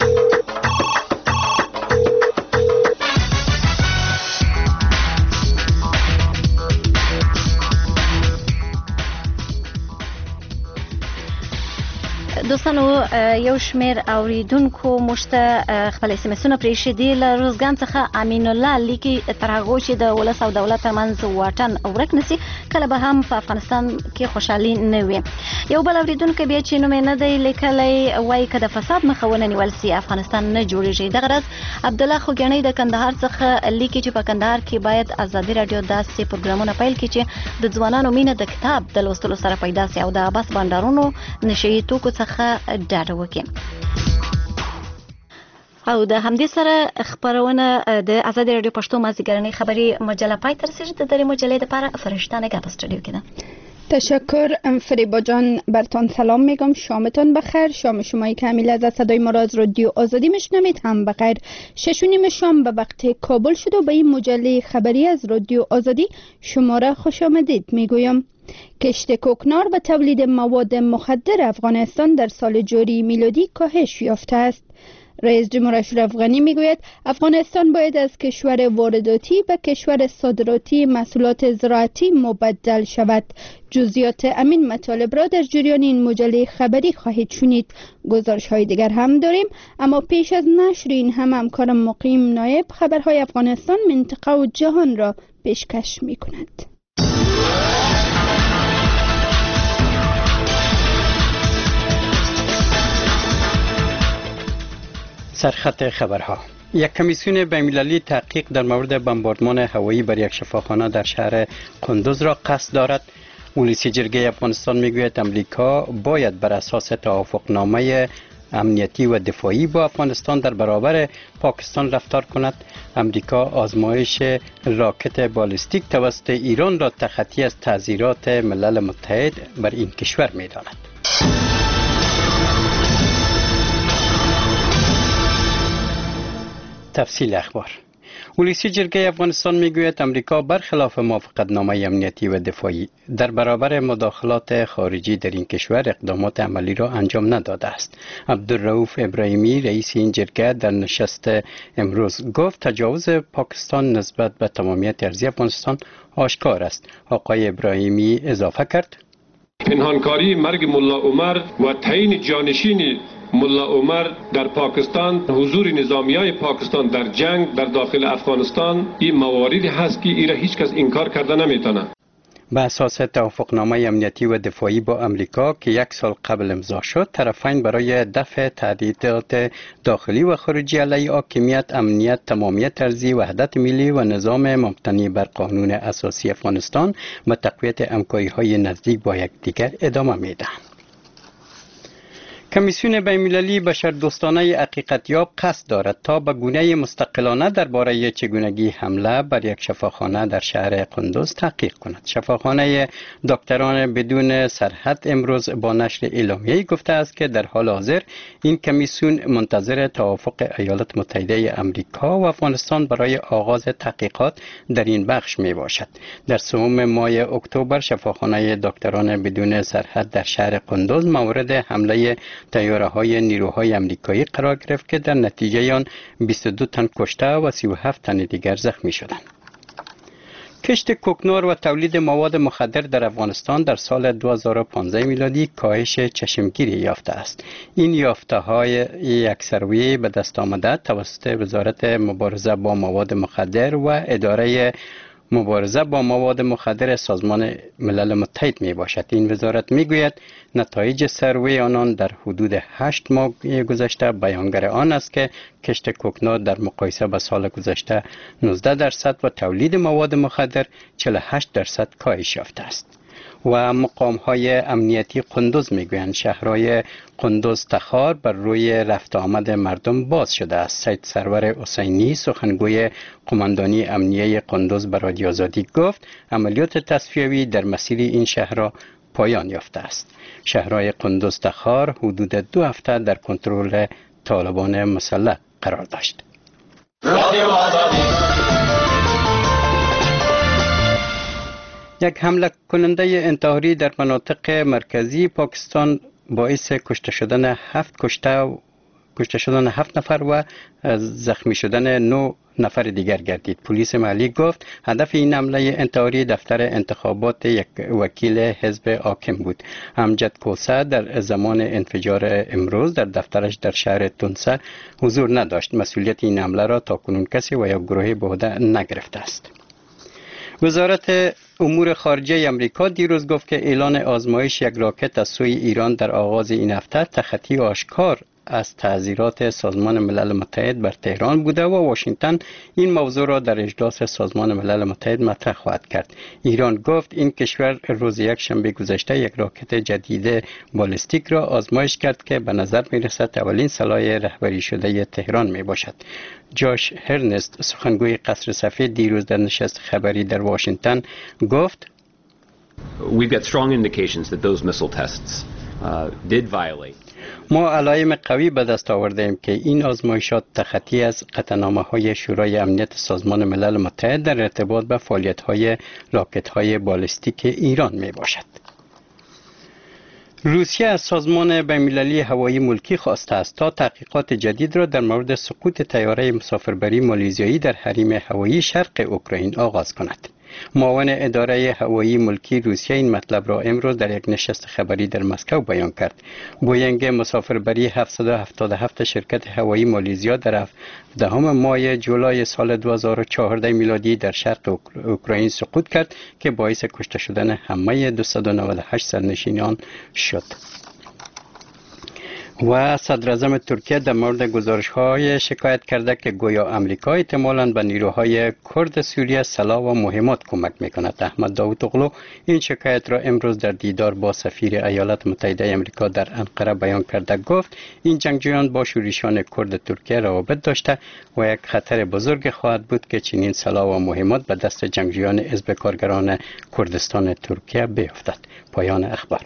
A: دوستانو یو شمیر اوریدونکو مشته خپل اس ام اسونه پرېښي دي. له روزګان څخه امین الله لیکي تر هغو چې د ولس او دولت ترمنځ واټن ورک نسي کله به هم په افغانستان کې خوشحالي نه وي. یو بل اوریدونکی بیا چې نوم یې نه دی لیکلی وایي که د فساد مخه ونه نیول سي افغانستان نه جوړیږي. دغه راز عبدالله خوږیاڼی د کندهار څخه لیکي چې په کندهار کې باید ازادي راډیو داسې پروګرامونه پیل کړي چې د ځوانانو مینه د کتاب د لوستلو سره پیدا سي او د عباس بانډارونو نشهیي توکو څخه ډاډه وکړي. او د همدې سره خبرونه د ازادي راډیو پښتو مازدیګرنۍ خبري مجله پای ته رسیږي. د دې مجلې لپاره فرشته نگاه په استودیو کې ده.
C: تشکر فریبا جان، برتان سلام میگم، شامتان بخیر. شام شمایی که همی لحظه صدای ما را از رادیو آزادی میشنوید هم بخیر. شش و نیم شام به وقت کابل شد و به این مجله خبری از رادیو آزادی شما را خوش آمدید میگویم. کشت کوکنار و تولید مواد مخدر افغانستان در سال جاری میلادی کاهش یافته است. رئیس جمهور اشرف افغانی میگوید افغانستان باید از کشور وارداتی به کشور صادراتی محصولات زراعتی مبدل شود. جزئیات امین مطالب را در جریان این مجله خبری خواهید شنید. گزارش های دیگر هم داریم، اما پیش از نشر این هم همکارم مقیم نایب خبرهای افغانستان، منطقه و جهان را پیشکش میکند.
D: سرخط خبرها. یک کمیسیون بین‌المللی تحقیق در مورد بمباردمان هوایی بر یک شفاخانه در شهر قندوز را قصد دارد. ولسی جرگه افغانستان میگوید امریکا باید بر اساس توافقنامه امنیتی و دفاعی با افغانستان در برابر پاکستان رفتار کند. امریکا آزمایش راکت بالستیک توسط ایران را تخطی از تعزیرات ملل متحد بر این کشور می‌داند. تفصیل اخبار. ولسی جرگه افغانستان میگوید امریکا برخلاف موافقتنامه امنیتی و دفاعی در برابر مداخلات خارجی در این کشور اقدامات عملی را انجام نداده است. عبدالرؤوف ابراهیمی رئیس این جرگه در نشست امروز گفت تجاوز پاکستان نسبت به تمامیت ارضی افغانستان آشکار است. آقای ابراهیمی اضافه کرد:
F: پنهانکاری مرگ ملا عمر و تعیین جانشین ملا عمر در پاکستان، حضور نظامیای پاکستان در جنگ در داخل افغانستان، این مواردی هست که ایره هیچ کس انکار کرده نمیتونه.
D: به اساس توافقنامه امنیتی و دفاعی با امریکا که یک سال قبل امضا شد، طرفین برای دفع تهدیدات داخلی و خارجی علیه حاکمیت، امنیت، تمامیت ارضی، وحدت ملی و نظام مبتنی بر قانون اساسی افغانستان و تقویت همکاری‌های نزدیک با یکدیگر ادامه میدهند. کمیسیون بین‌المللی بشردوستانه حقیقتیاب قصد دارد تا به گونه مستقلانه درباره چگونگی حمله بر یک شفاخانه در شهر قندوز تحقیق کند. شفاخانه دکتران بدون سرحد امروز با نشر اعلامیه‌ای گفته است که در حال حاضر این کمیسیون منتظر توافق ایالات متحده آمریکا و افغانستان برای آغاز تحقیقات در این بخش می باشد. در سوم ماه اکتبر شفاخانه دکتران بدون سرحد در شهر قندوز مورد حمله تیاره‌های نیروهای آمریکایی قرار گرفت که در نتیجه آن بیست و دو تن کشته و سی و هفت تن دیگر زخمی شدند. کشت کوکنار و تولید مواد مخدر در افغانستان در سال دو هزار و پانزده میلادی کاهش چشمگیری یافته است. این یافته‌های یکسروی به دست آمده توسط وزارت مبارزه با مواد مخدر و اداره مبارزه با مواد مخدر سازمان ملل متحد می باشد. این وزارت می گوید نتایج سروی آنان در حدود هشت ماه گذشته بیانگر آن است که کشت کوکنار در مقایسه با سال گذشته نوزده درصد و تولید مواد مخدر چهل و هشت درصد کاهش یافته است. و مقام های امنیتی قندوز میگویند شهرهای قندوز تخار بر روی رفت آمد مردم باز شده است. سید سرور حسینی سخنگوی قماندانی امنیه قندوز به رادیو آزادی گفت عملیات تصفیوی در مسیر این شهرها پایان یافته است. شهرهای قندوز تخار حدود دو هفته در کنترل طالبان مسلح قرار داشت. رادیو آزادی. یک حمله کننده انتحاری در مناطق مرکزی پاکستان باعث کشته شدن هفت کشته کشته شدن هفت نفر و زخمی شدن نه نفر دیگر گردید. پلیس محلی گفت هدف این حمله انتحاری دفتر انتخابات یک وکیل حزب حاکم بود. امجد کوسه در زمان انفجار امروز در دفترش در شهر تونسه حضور نداشت. مسئولیت این حمله را تاکنون کسی و یا گروه به عهده نگرفته است. وزارت امور خارجه امریکا دیروز گفت که اعلان آزمایش یک راکت از سوی ایران در آغاز این هفته تخطی آشکار از تعزیرات سازمان ملل متحد بر تهران بوده و واشنگتن این موضوع را در اجلاس سازمان ملل متحد مطرح خواهد کرد. ایران گفت این کشور روز یک شنبه گذشته یک راکت جدید بالستیک را آزمایش کرد که به نظر می رسد اولین سلاح رهبری شده تهران می باشد. جاش هرنست سخنگوی قصر سفید دیروز در نشست خبری در واشنگتن گفت
E: We've got strong indications that those missile tests uh, did violate
D: ما علائم قوی به دست آورده ایم که این آزمایشات تخطی از قطعنامه های شورای امنیت سازمان ملل متحد در ارتباط به فعالیت های راکت های بالستیک ایران می باشد. روسیه از سازمان بین‌المللی هوایی ملکی خواسته است تا تحقیقات جدید را در مورد سقوط طیاره مسافربری مالزیایی در حریم هوایی شرق اوکراین آغاز کند. معاون اداره هوایی ملکی روسیه این مطلب را امروز در یک نشست خبری در مسکو بیان کرد. بوینگ مسافربری هفتصد و هفتاد و هفت شرکت هوایی مالزیا در دهم ماه جولای سال دو هزار و چهارده میلادی در شرق اوکراین سقوط کرد که باعث کشته شدن همه دویست و نود و هشت سرنشینان شد. و صدراعظم ترکیه در مورد گزارش‌های شکایت کرده که گویا آمریکا احتمالاً به نیروهای کرد سوریه سلاح و مهمات کمک می‌کند. احمد داوطاغلو این شکایت را امروز در دیدار با سفیر ایالات متحده آمریکا در انقره بیان کرده. گفت این جنگجویان با شورشیان کرد ترکیه روابط داشته و یک خطر بزرگ خواهد بود که چنین سلاح و مهمات به دست جنگجویان حزب کارگران کردستان ترکیه بیفتد. پایان اخبار.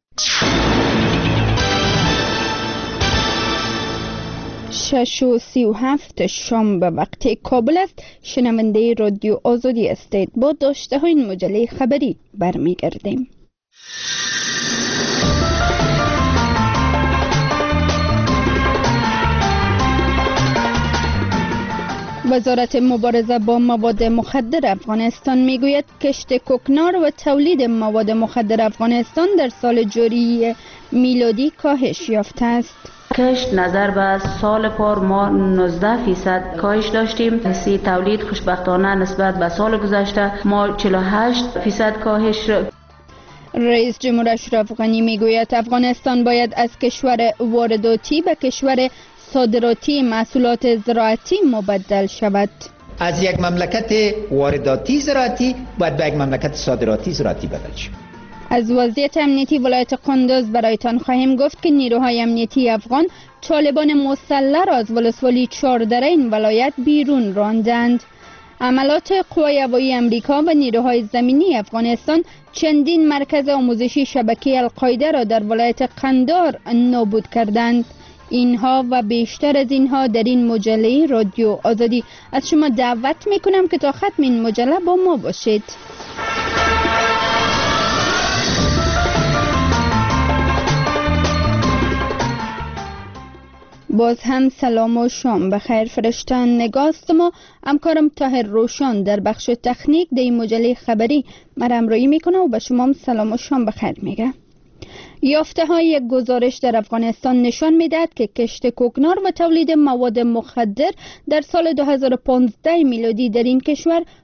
C: شش و سی و هفت شام به وقت کابل است. شنونده رادیو آزادی استید. با داشته های این مجله خبری برمیگردیم. وزارت مبارزه با مواد مخدر افغانستان میگوید کشت کوکنار و تولید مواد مخدر افغانستان در سال جاری میلادی کاهش یافته است.
H: کشت نظر به سال پر ما نوزده فیصد کاهش داشتیم. حسی تولید خوشبختانه نسبت به سال گذشته ما چهل و هشت فیصد کاهش.
C: رئیس جمهور اشرف غنی میگوید افغانستان باید از کشور وارداتی به کشور صادراتی محصولات زراعتی مبدل شود.
M: از یک مملکت وارداتی زراعتی باید به یک مملکت صادراتی زراعتی بدل شود.
C: از وضعیت امنیتی ولایت قندوز برایتان خواهیم گفت که نیروهای امنیتی افغان طالبان مسلح را از ولسوالی چهاردره این ولایت بیرون راندند. عملات قوای هوایی امریکا و نیروهای زمینی افغانستان چندین مرکز آموزشی شبکه القاعده را در ولایت قندار نابود کردند. اینها و بیشتر از اینها در این مجله رادیو آزادی. از شما دعوت میکنم که تا ختم این مجله با ما باشید. باز هم سلام و شام بخیر. فرشتن نگاست ما همکارم طاهر روشن در بخش تکنیک در این مجله خبری مرامرویی میکنه و به شما هم سلام و شام بخیر میگه. یافته های یک گزارش در افغانستان نشان میدهد که کشت کوکنار و تولید مواد مخدر در سال دو هزار و پانزده میلادی در این کشور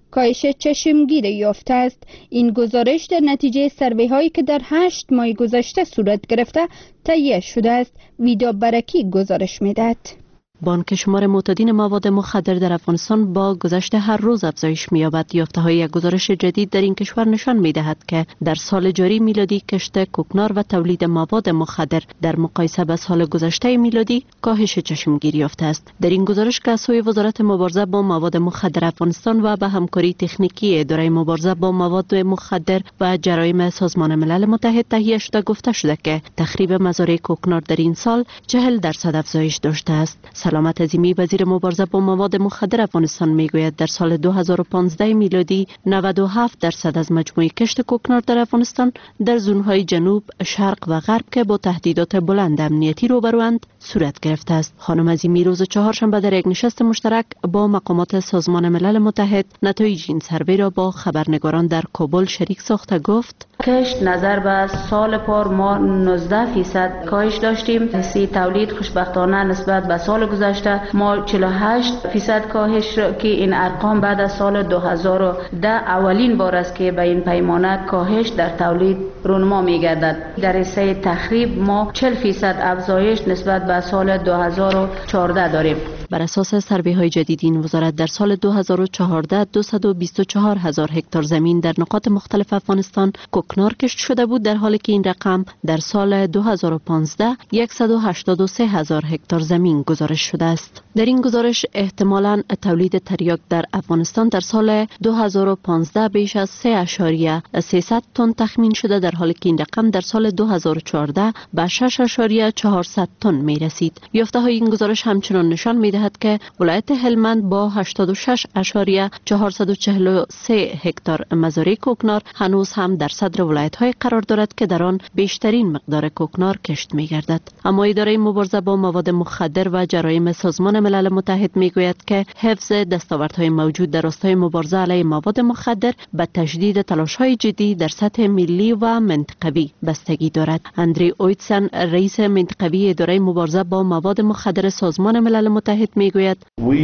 C: کاهش چشمگیر یافته است. این گزارش در نتیجه سروی هایی که در هشت ماه گذشته صورت گرفته تهیه شده است. ویدا برکی گزارش می‌دهد.
I: بانک شمار معتادین مواد مخدر در افغانستان با گذشت هر روز افزایش می‌یابد. یافته‌های یک گزارش جدید در این کشور نشان می‌دهد که در سال جاری میلادی کشت کوکنار و تولید مواد مخدر در مقایسه با سال گذشته میلادی کاهش چشمگیر یافته است. در این گزارش که از سوی وزارت مبارزه با مواد مخدر افغانستان و به همکاری تکنیکی اداره مبارزه با مواد مخدر و جرایم سازمان ملل متحد تهیه شده گفته شده که تخریب مزارع کوکنار در این سال چهل درصد افزایش داشته است. سلامت عظیمی وزیر مبارزه با مواد مخدر افغانستان میگوید در سال دو هزار و پانزده میلادی نود و هفت درصد از مجموع کشت کوکنار در افغانستان در زونهای جنوب، شرق و غرب که با تهدیدات بلند امنیتی روبروند صورت گرفته است. خانم عظیمی روز چهارشنبه در یک نشست مشترک با مقامات سازمان ملل متحد نتایج این سروی را با خبرنگاران در کابل شریک ساخته گفت:
H: کشت نظر به سال پار ما نوزده فیصد کاهش داشتیم. حسی تولید خوشبختانه نسبت به سال گذشته ما چهل و هشت فیصد کاهش که این ارقام بعد از سال دو هزار و ده اولین بار است که به این پیمانه کاهش در تولید رونما می‌گردد. در حصه تخریب ما چهل فیصد افزایش نسبت به سال دو هزار و چهارده داریم.
I: بر اساس سروی های جدید این وزارت در سال دو هزار و چهارده دویست و بیست و چهار هزار هکتار زمین در نقاط مختلف افغانستان کوکنار کشت شده بود، در حالی که این رقم در سال دو هزار و پانزده صد و هشتاد و سه هزار هکتار زمین گزارش شده است. در این گزارش احتمالاً تولید تریاک در افغانستان در سال دو هزار و پانزده بیش از سه اشاریه سیصد تن تخمین شده، در حالی که این رقم در سال دو هزار و چهارده به شش اشاریه چهارصد تن می رسید. یافته های این گزارش همچنان نشان می دهد که ولایت هلمند با هشتاد و شش اشاریه چهارصد و چهل و سه هکتار مزارع کوکنار هنوز هم در صدر ولایت های قرار دارد که در آن بیشترین مقدار کوکنار کشت می گردد. اما اداره مبارزه با مواد مخدر و جرایم سازمان ملل متحد می گوید که حفظ دستاوردهای موجود در راستای مبارزه علیه مواد مخدر به تجدید تلاش های جدی در سطح ملی و منطقوی بستگی دارد. اندری اویتسن رئیس منطقوی اداره مبارزه با مواد مخدر سازمان ملل متحد می گوید: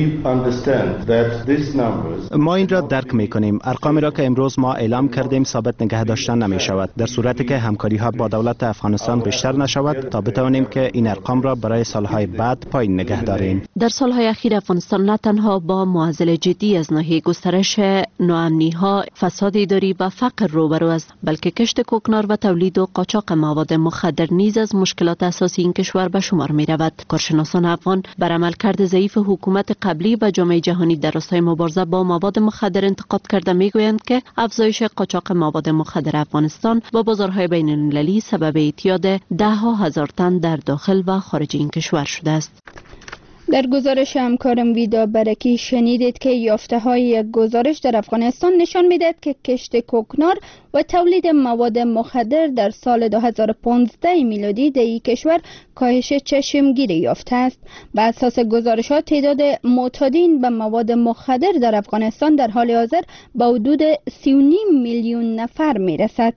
N: ما این را درک می کنیم. ارقامی را که امروز ما اعلام کردیم ثابت نگه داشتن نمی شود، در صورتی که همکاری ها با دولت افغانستان بیشتر نشود تا بتوانیم که این ارقام را برای سالهای بعد پایین نگه داریم.
I: در سالهای اخیر افغانستان نه تنها با معضل جدی از ناحیه گسترش ناامنی ها، فساد اداری و فقر روبرو است، بلکه کشت کوکنار و تولید و قاچاق مواد مخدر نیز از مشکلات اساسی این کشور به شمار می رود. کارشناسان افغان بر عملکرد ضعیف حکومت قبلی و جامعه جهانی در راستای مبارزه با مواد مخدر انتقاد کرده میگویند که افزایش قاچاق مواد مخدر افغانستان با بازارهای بین المللی سبب اعتیاد ده ها هزار تن در داخل و خارج این کشور شده است.
C: در گزارش همکارم ویدا برکی شنیدید که یافته های یک گزارش در افغانستان نشان میدهد که کشت کوکنار و تولید مواد مخدر در سال دو هزار و پانزده میلادی در این کشور کاهش چشمگیر یافته است. بر اساس گزارش ها تعداد معتادین به مواد مخدر در افغانستان در حال حاضر به حدود سی و نیم میلیون نفر میرسد.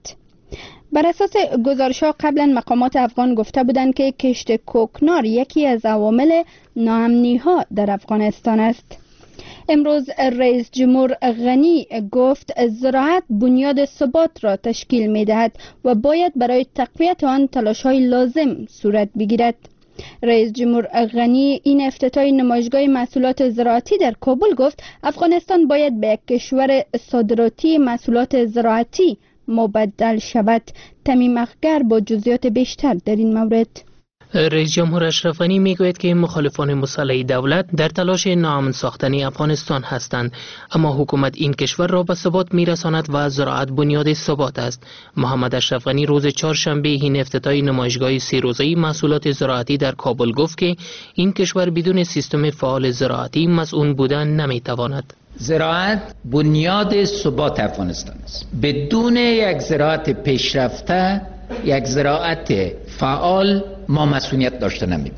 C: بر اساس گزارش ها قبلا مقامات افغان گفته بودند که کشت کوکنار یکی از عوامل ناامنی ها در افغانستان است. امروز رئیس جمهور غنی گفت زراعت بنیاد ثبات را تشکیل می دهد و باید برای تقویت آن تلاش های لازم صورت بگیرد. رئیس جمهور غنی این افتتاح نمایشگاه محصولات زراعتی در کابل گفت افغانستان باید به یک کشور صادراتی محصولات زراعتی مبدل شود. تمیم اخگر با جزئیات بیشتر در این مورد.
O: رئیس جمهور اشرف غنی میگوید که مخالفان مسلح دولت در تلاش ناامن ساختن افغانستان هستند، اما حکومت این کشور را به ثبات میرساند و زراعت بنیاد ثبات است. محمد اشرف غنی روز چهارشنبه این افتتاح نمایشگاه سه روزه محصولات زراعتی در کابل گفت که این کشور بدون سیستم فعال زراعتی مسئول بودن نمیتواند.
M: زراعت بنیاد ثبات افغانستان است. بدون یک زراعت پیشرفته، یک زراعت فعال، ما مسئولیت داشته نمی باشیم.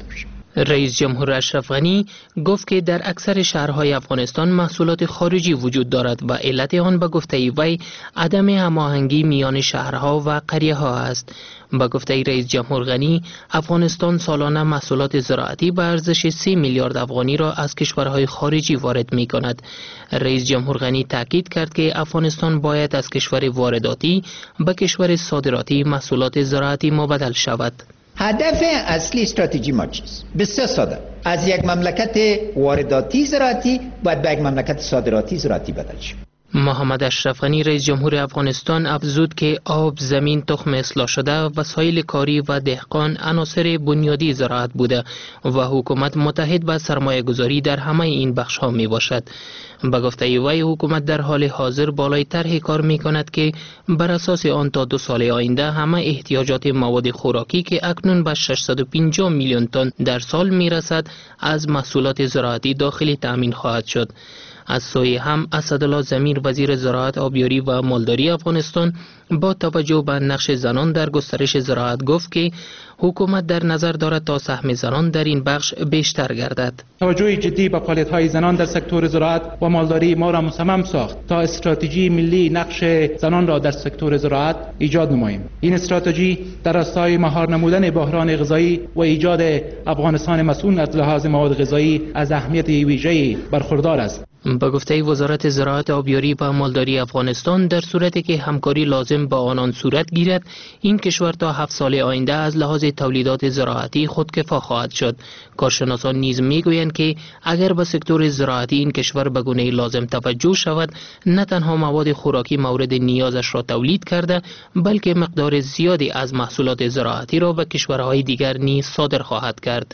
O: رئیس جمهور اشرف غنی گفت که در اکثر شهرهای افغانستان محصولات خارجی وجود دارد و علت آن به گفته وی عدم هماهنگی میان شهرها و قریه ها است. با گفته رئیس جمهور غنی، افغانستان سالانه محصولات زراعتی به ارزش سه میلیارد افغانی را از کشورهای خارجی وارد می کند. رئیس جمهور غنی تاکید کرد که افغانستان باید از کشور وارداتی به کشور صادراتی محصولات زراعتی مبدل شود.
M: هدف اصلی استراتژی ما چیست؟ بسیار ساده. از یک مملکت وارداتی زراعتی باید به یک مملکت صادراتی زراعتی بدل شود.
O: محمد اشرف غنی رئیس جمهور افغانستان افزود که آب، زمین، تخم اصلاح شده، وسایل کاری و دهقان عناصر بنیادی زراعت بوده و حکومت متحد به سرمایه گذاری در همه این بخش ها می باشد. به گفته وی حکومت در حال حاضر بالای طرح کار می کند که بر اساس آن تا دو سال آینده همه احتیاجات مواد خوراکی که اکنون به ششصد و پنجاه میلیون تن در سال می رسد از محصولات زراعتی داخلی تأمین خواهد شد. از سوی هم اسدالله ضمیر وزیر زراعت، آبیاری و مالداری افغانستان با توجه به نقش زنان در گسترش زراعت گفت که حکومت در نظر دارد تا سهم زنان در این بخش بیشتر گردد.
G: توجه جدی به فعالیت‌های زنان در سکتور زراعت و مالداری ما را مصمم ساخت تا استراتژی ملی نقش زنان را در سکتور زراعت ایجاد نماییم. این استراتژی در راستای مهار نمودن بحران غذایی و ایجاد افغانستان مسئول از لحاظ مواد غذایی از اهمیت ویژه‌ای برخوردار است.
O: با گفته وزارت زراعت، آبیاری و مالداری افغانستان، در صورتی که همکاری لازم با آنان صورت گیرد، این کشور تا هفت سال آینده از لحاظ تولیدات زراعتی خودکفا خواهد شد. کارشناسان نیز میگویند که اگر به سکتور زراعتی این کشور به گونه لازم توجه شود، نه تنها مواد خوراکی مورد نیازش را تولید کرده، بلکه مقدار زیادی از محصولات زراعتی را به کشورهای دیگر نیز صادر خواهد کرد.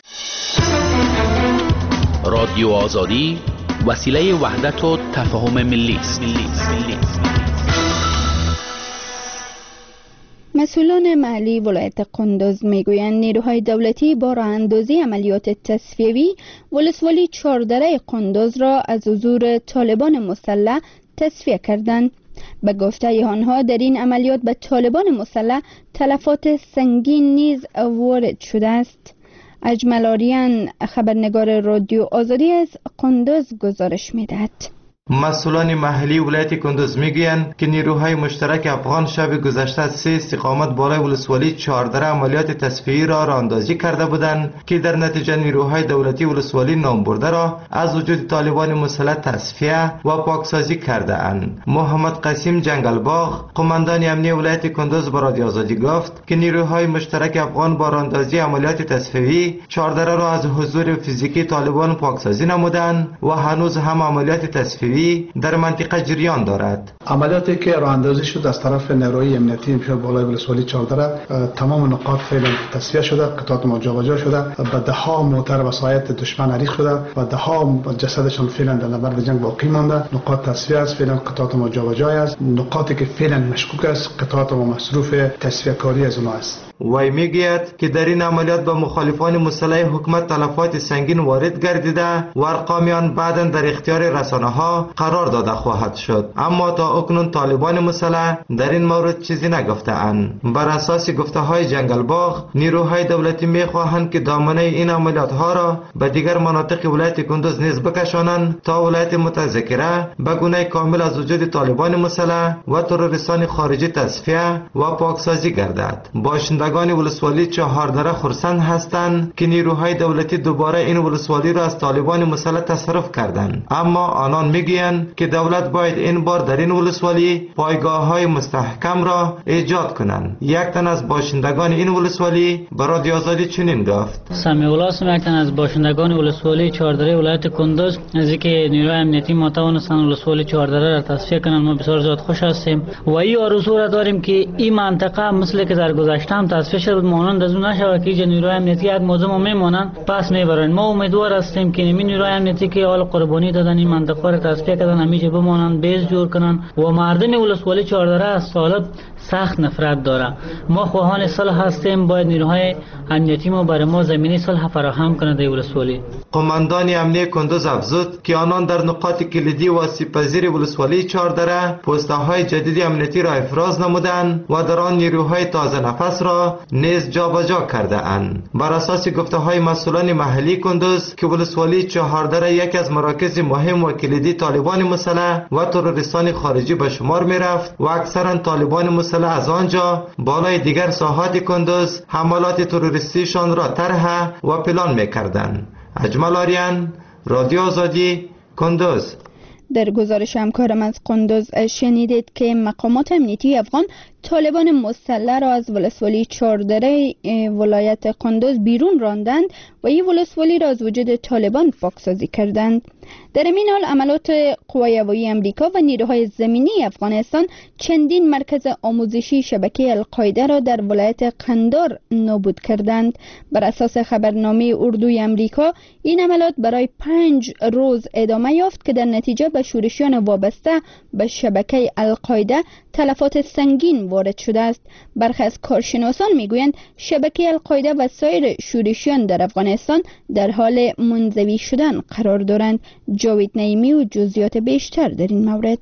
J: رادیو آزادی وسیله وحدت و تفاهم ملی است.
C: مسئولان محلی ولایت قندوز میگویند نیروهای دولتی با راه اندازی عملیات تصفیوی ولسوالی چهاردره قندوز را از حضور طالبان مسلح تصفیه کردند. به گفته آنها در این عملیات به طالبان مسلح تلفات سنگین نیز وارد شده است. اجمل آریان خبرنگار رادیو آزادی از قندوز گزارش می‌دهد.
P: مسئولان محلی ولایت کندوز میگویند که نیروهای مشترک افغان شب گذشته از سه استقامت بالای ولسوالی چهاردره عملیات تصفیه‌ای را راهاندازی کرده بودند که در نتیجه نیروهای دولتی ولسوالی نام برده را از وجود طالبان مسلح تصفیه و پاکسازی کرده اند. محمد قاسم جنگلباغ، قماندان امنیه ولایت کندوز، به رادیو آزادی گفت که نیروهای مشترک افغان با راهاندازی عملیات تصفیه‌ای چهاردره را از حضور فیزیکی طالبان پاکسازی نمودند و هنوز هم عملیات تصفیه‌ای در منطقه جریان دارد.
V: عملیاتی که راه اندازی شد از طرف نیروهای امنیتی امشب بالای ولسوالی چهاردره تمام نقاط فعلا تصفیه شده، قطعات ما جابجا شده، به ده ها موتر و سایت دشمن عریق شده و ده ها جسدشان فعلا در نبرد جنگ باقی مانده. نقاط تصفیه است، فعلا قطعات ما جابجا است. نقاطی که فعلا مشکوک است، قطعات ما مصروف تصفیه کاری از اونها است.
P: وی میگوید که در این عملیات به مخالفان مسلح حکومت تلفات سنگین وارد گردیده و ارقام آن بعداً در اختیار رسانه‌ها قرار داده خواهد شد، اما تا اکنون طالبان مسلح در این مورد چیزی نگفته اند. بر اساس گفته های جنگلباغ، نیروهای دولتی میخواهند که دامنه این عملیات ها را به دیگر مناطق ولایت کندوز نیز بکشانند تا ولایت متذکره به گونه کامل از وجود طالبان مسلح و تروریستان خارجی تصفیه و پاکسازی گردد. باشنده باشندگان ولسوالی چهاردره خرسند هستند که نیروهای دولتی دوباره این ولسوالی را از طالبان مسلح تصرف کردند، اما آنان میگویند که دولت باید این بار در این ولسوالی پایگاه‌های مستحکم را ایجاد کنند. یک تن از باشندگان این ولسوالی به رادیو آزادی چنین گفت:
Q: سمیع الله اسم یک تن از باشندگان ولسوالی چهاردره ولایت کندوز از اینکه نیروی امنیتی ما توانستند ولسوالی چهاردره را تصفیه کنند ما بسیار زیاد خوش هستیم و این آرزو را داریم که این منطقه مثل که در گذشته هم تصفیه شد مانند از اون نشود که نیروی امنیتی یک موضوع میمونند پس میبرند. ما امیدوار هستیم که این نیروی امنیتی که حال قربانی دادن این منطقه را تصفیه کردن همیشه بمانند، بیس جور کنند و مردم ولسوالی چهاردره از طالب سخت نفرت داره. ما خواهان صلح هستیم، باید نیروهای امنیتی ما برای ما زمینه صلح فراهم کنند. ولسوالی
P: قماندان امنیه کندوز افزود که آنان در نقاط کلیدی و آسیب‌پذیر ولسوالی چهاردره پست‌های جدیدی امنیتی را افراز نمودند و در آن نیروهای تازه نفس را را نیز جابجا کرده اند. بر اساس گفته های مسئولان محلی کندوز که ولسوالی چهارده یکی از مراکز مهم و کلیدی طالبان مسلح و تروریستان خارجی به شمار می رفت و اکثرا طالبان مسلح از آنجا بالای دیگر ساحات کندوز حملات تروریستیشان را طرح و پلان می کردند. اجمل آریان، رادیو آزادی، کندوز.
C: در گزارش همکارم از قندوز شنیدید که مقامات امنیتی افغان طالبان مسلح را از ولسوالی چهاردره ولایت قندوز بیرون راندند و این ولسوالی را از وجود طالبان پاکسازی کردند. در این حال عملات قوای هوایی امریکا و نیروهای زمینی افغانستان چندین مرکز آموزشی شبکه القاعده را در ولایت قندار نابود کردند. بر اساس خبرنامه اردوی امریکا این عملات برای پنج روز ادامه یافت که در نتیجه به شورشیان وابسته به شبکه القاعده تلفات سنگین وارد شده است. برخی از کارشناسان میگویند شبکه القاعده و سایر شورشیان در افغانستان در حال منزوی شدن قرار دارند. جاوید نعیمی و جزئیات بیشتر در این مورد.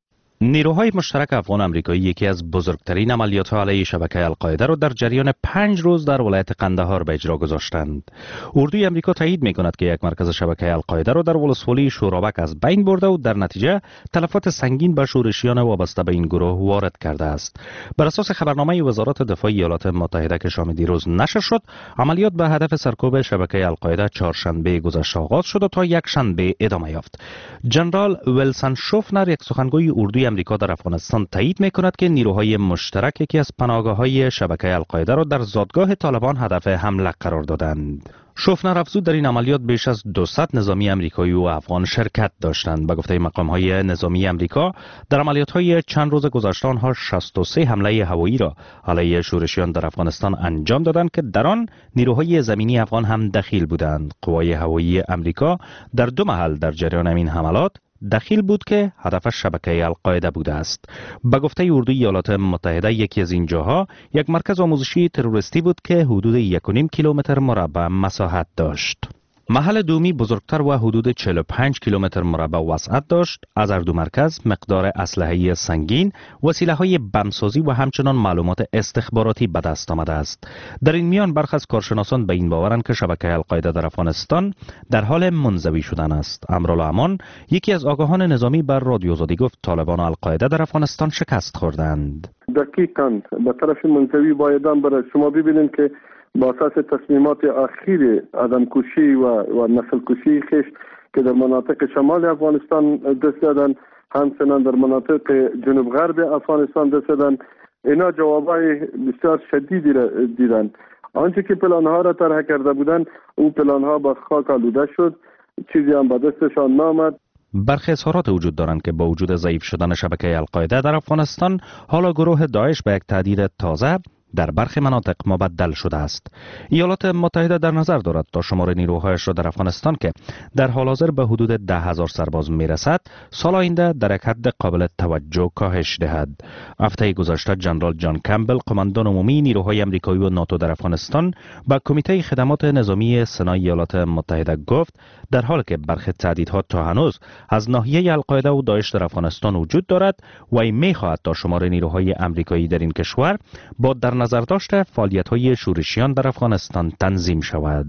K: نیروهای مشترک افغان آمریکایی یکی از بزرگترین عملیات علیه شبکه القاعده را در جریان پنج روز در ولایت قندهار به اجرا گذاشتند. اردوی آمریکا تایید می‌کند که یک مرکز شبکه القاعده را در ولسوالی شورابک از بین برده و در نتیجه تلفات سنگین به شورشیان وابسته به این گروه وارد کرده است. بر اساس خبرنامه وزارت دفاع ایالات متحده که شام دیروز نشر شد، عملیات به هدف سرکوب شبکه القاعده چهارشنبه گذشته آغاز شد و تا یک شنبه ادامه یافت. جنرال ویلسون شوفنر، یک سخنگوی اردوی امریکا در افغانستان، تایید می‌کند که نیروهای مشترک یکی از پناهگاه‌های شبکه القاعده را در زادگاه طالبان هدف حمله قرار دادند. شوفنر افزود در این عملیات بیش از دویست نظامی امریکایی و افغان شرکت داشتند. به گفته مقام‌های نظامی امریکا در عملیات‌های چند روز گذشته آنها شصت و سه حمله هوایی را علیه شورشیان در افغانستان انجام دادند که در آن نیروهای زمینی افغان هم دخیل بودند. قوای هوایی امریکا در دو محل در جریان این حملات دخیل بود که هدف شبکه القاعده بوده است. به گفته اردوی ایالات متحده یکی از این جاها یک مرکز آموزشی تروریستی بود که حدود یک و نیم کیلومتر مربع مساحت داشت. محل دومی بزرگتر و حدود چهل و پنج کیلومتر مربع وسعت داشت. از هر دو مرکز مقدار اسلحه سنگین، وسیله‌های بمبسازی و همچنان معلومات استخباراتی به دست آمده است. در این میان برخی از کارشناسان به این باورند که شبکه القاعده در افغانستان در حال منزوی شدن است. امرالامان، یکی از آگاهان نظامی، بر رادیو آزادی گفت طالبان و القاعده در افغانستان شکست خوردند.
R: دقیقاً به طرف منزوی بایدن برای شما ببینید که با اساس تصمیمات اخیر آدم کشی و, و نسل کشی خیش که در مناطق شمال افغانستان دست دادن، همچنان در مناطق جنوب غرب افغانستان دست دادن، اینا جوابای بسیار شدیدی را دیدن. آنچه که پلانها را طرح کرده بودن، او پلانها با خاک آلوده شد، چیزی هم به دستشان نامد.
K: برخی اظهارات وجود دارند که با وجود ضعیف شدن شبکه القاعده در افغانستان، حالا گروه داعش به یک تهدید تازه در برخی مناطق مبدل شده است. ایالات متحده در نظر دارد تا شمار نیروهایش را در افغانستان که در حال حاضر به حدود ده هزار سرباز میرسد، سال آینده در یک حد قابل توجه کاهش دهد. هفته گذشته جنرال جان کمبل، قماندان عمومی نیروهای آمریکایی و ناتو در افغانستان، به کمیته خدمات نظامی سنای ایالات متحده گفت در حالی که برخی تهدیدها تا هنوز از ناحیه القاعده و داعش در افغانستان وجود دارد، وی می‌خواهد تا شمار نیروهای آمریکایی در این کشور با در نظر داشته فعالیت‌های شورشیان در افغانستان تنظیم شود.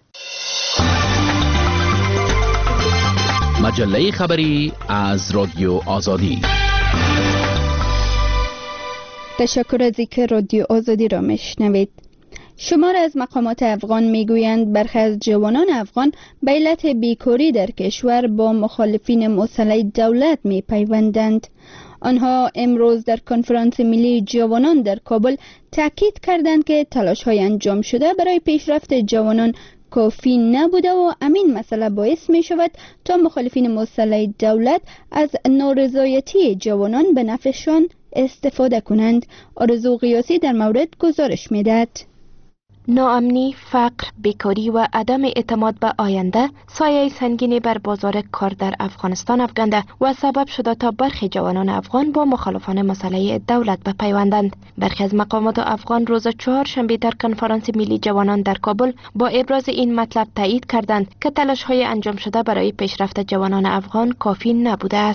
J: مجله خبری از رادیو آزادی.
C: تشکر از اینکه رادیو آزادی را میشنوید. شمار از مقامات افغان میگویند برخی از جوانان افغان به علت بیکاری در کشور با مخالفین مسلح دولت میپیوندند. آنها امروز در کنفرانس ملی جوانان در کابل تاکید کردند که تلاش‌های انجام شده برای پیشرفت جوانان کافی نبوده و همین مسئله باعث می شود تا مخالفین مسلح دولت از نارضایتی جوانان به نفعشان استفاده کنند. آرزو قیاسی در مورد گزارش می‌دهد.
T: ناامنی، فقر، بیکاری و عدم اعتماد به آینده سایه سنگینی بر بازار کار در افغانستان افکنده و سبب شده تا برخی جوانان افغان با مخالفان مسلح دولت بپیوندند. برخی از مقامات افغان روز چهارشنبه در کنفرانس ملی جوانان در کابل با ابراز این مطلب تایید کردند که تلاش‌های انجام شده برای پیشرفت جوانان افغان کافی نبوده است.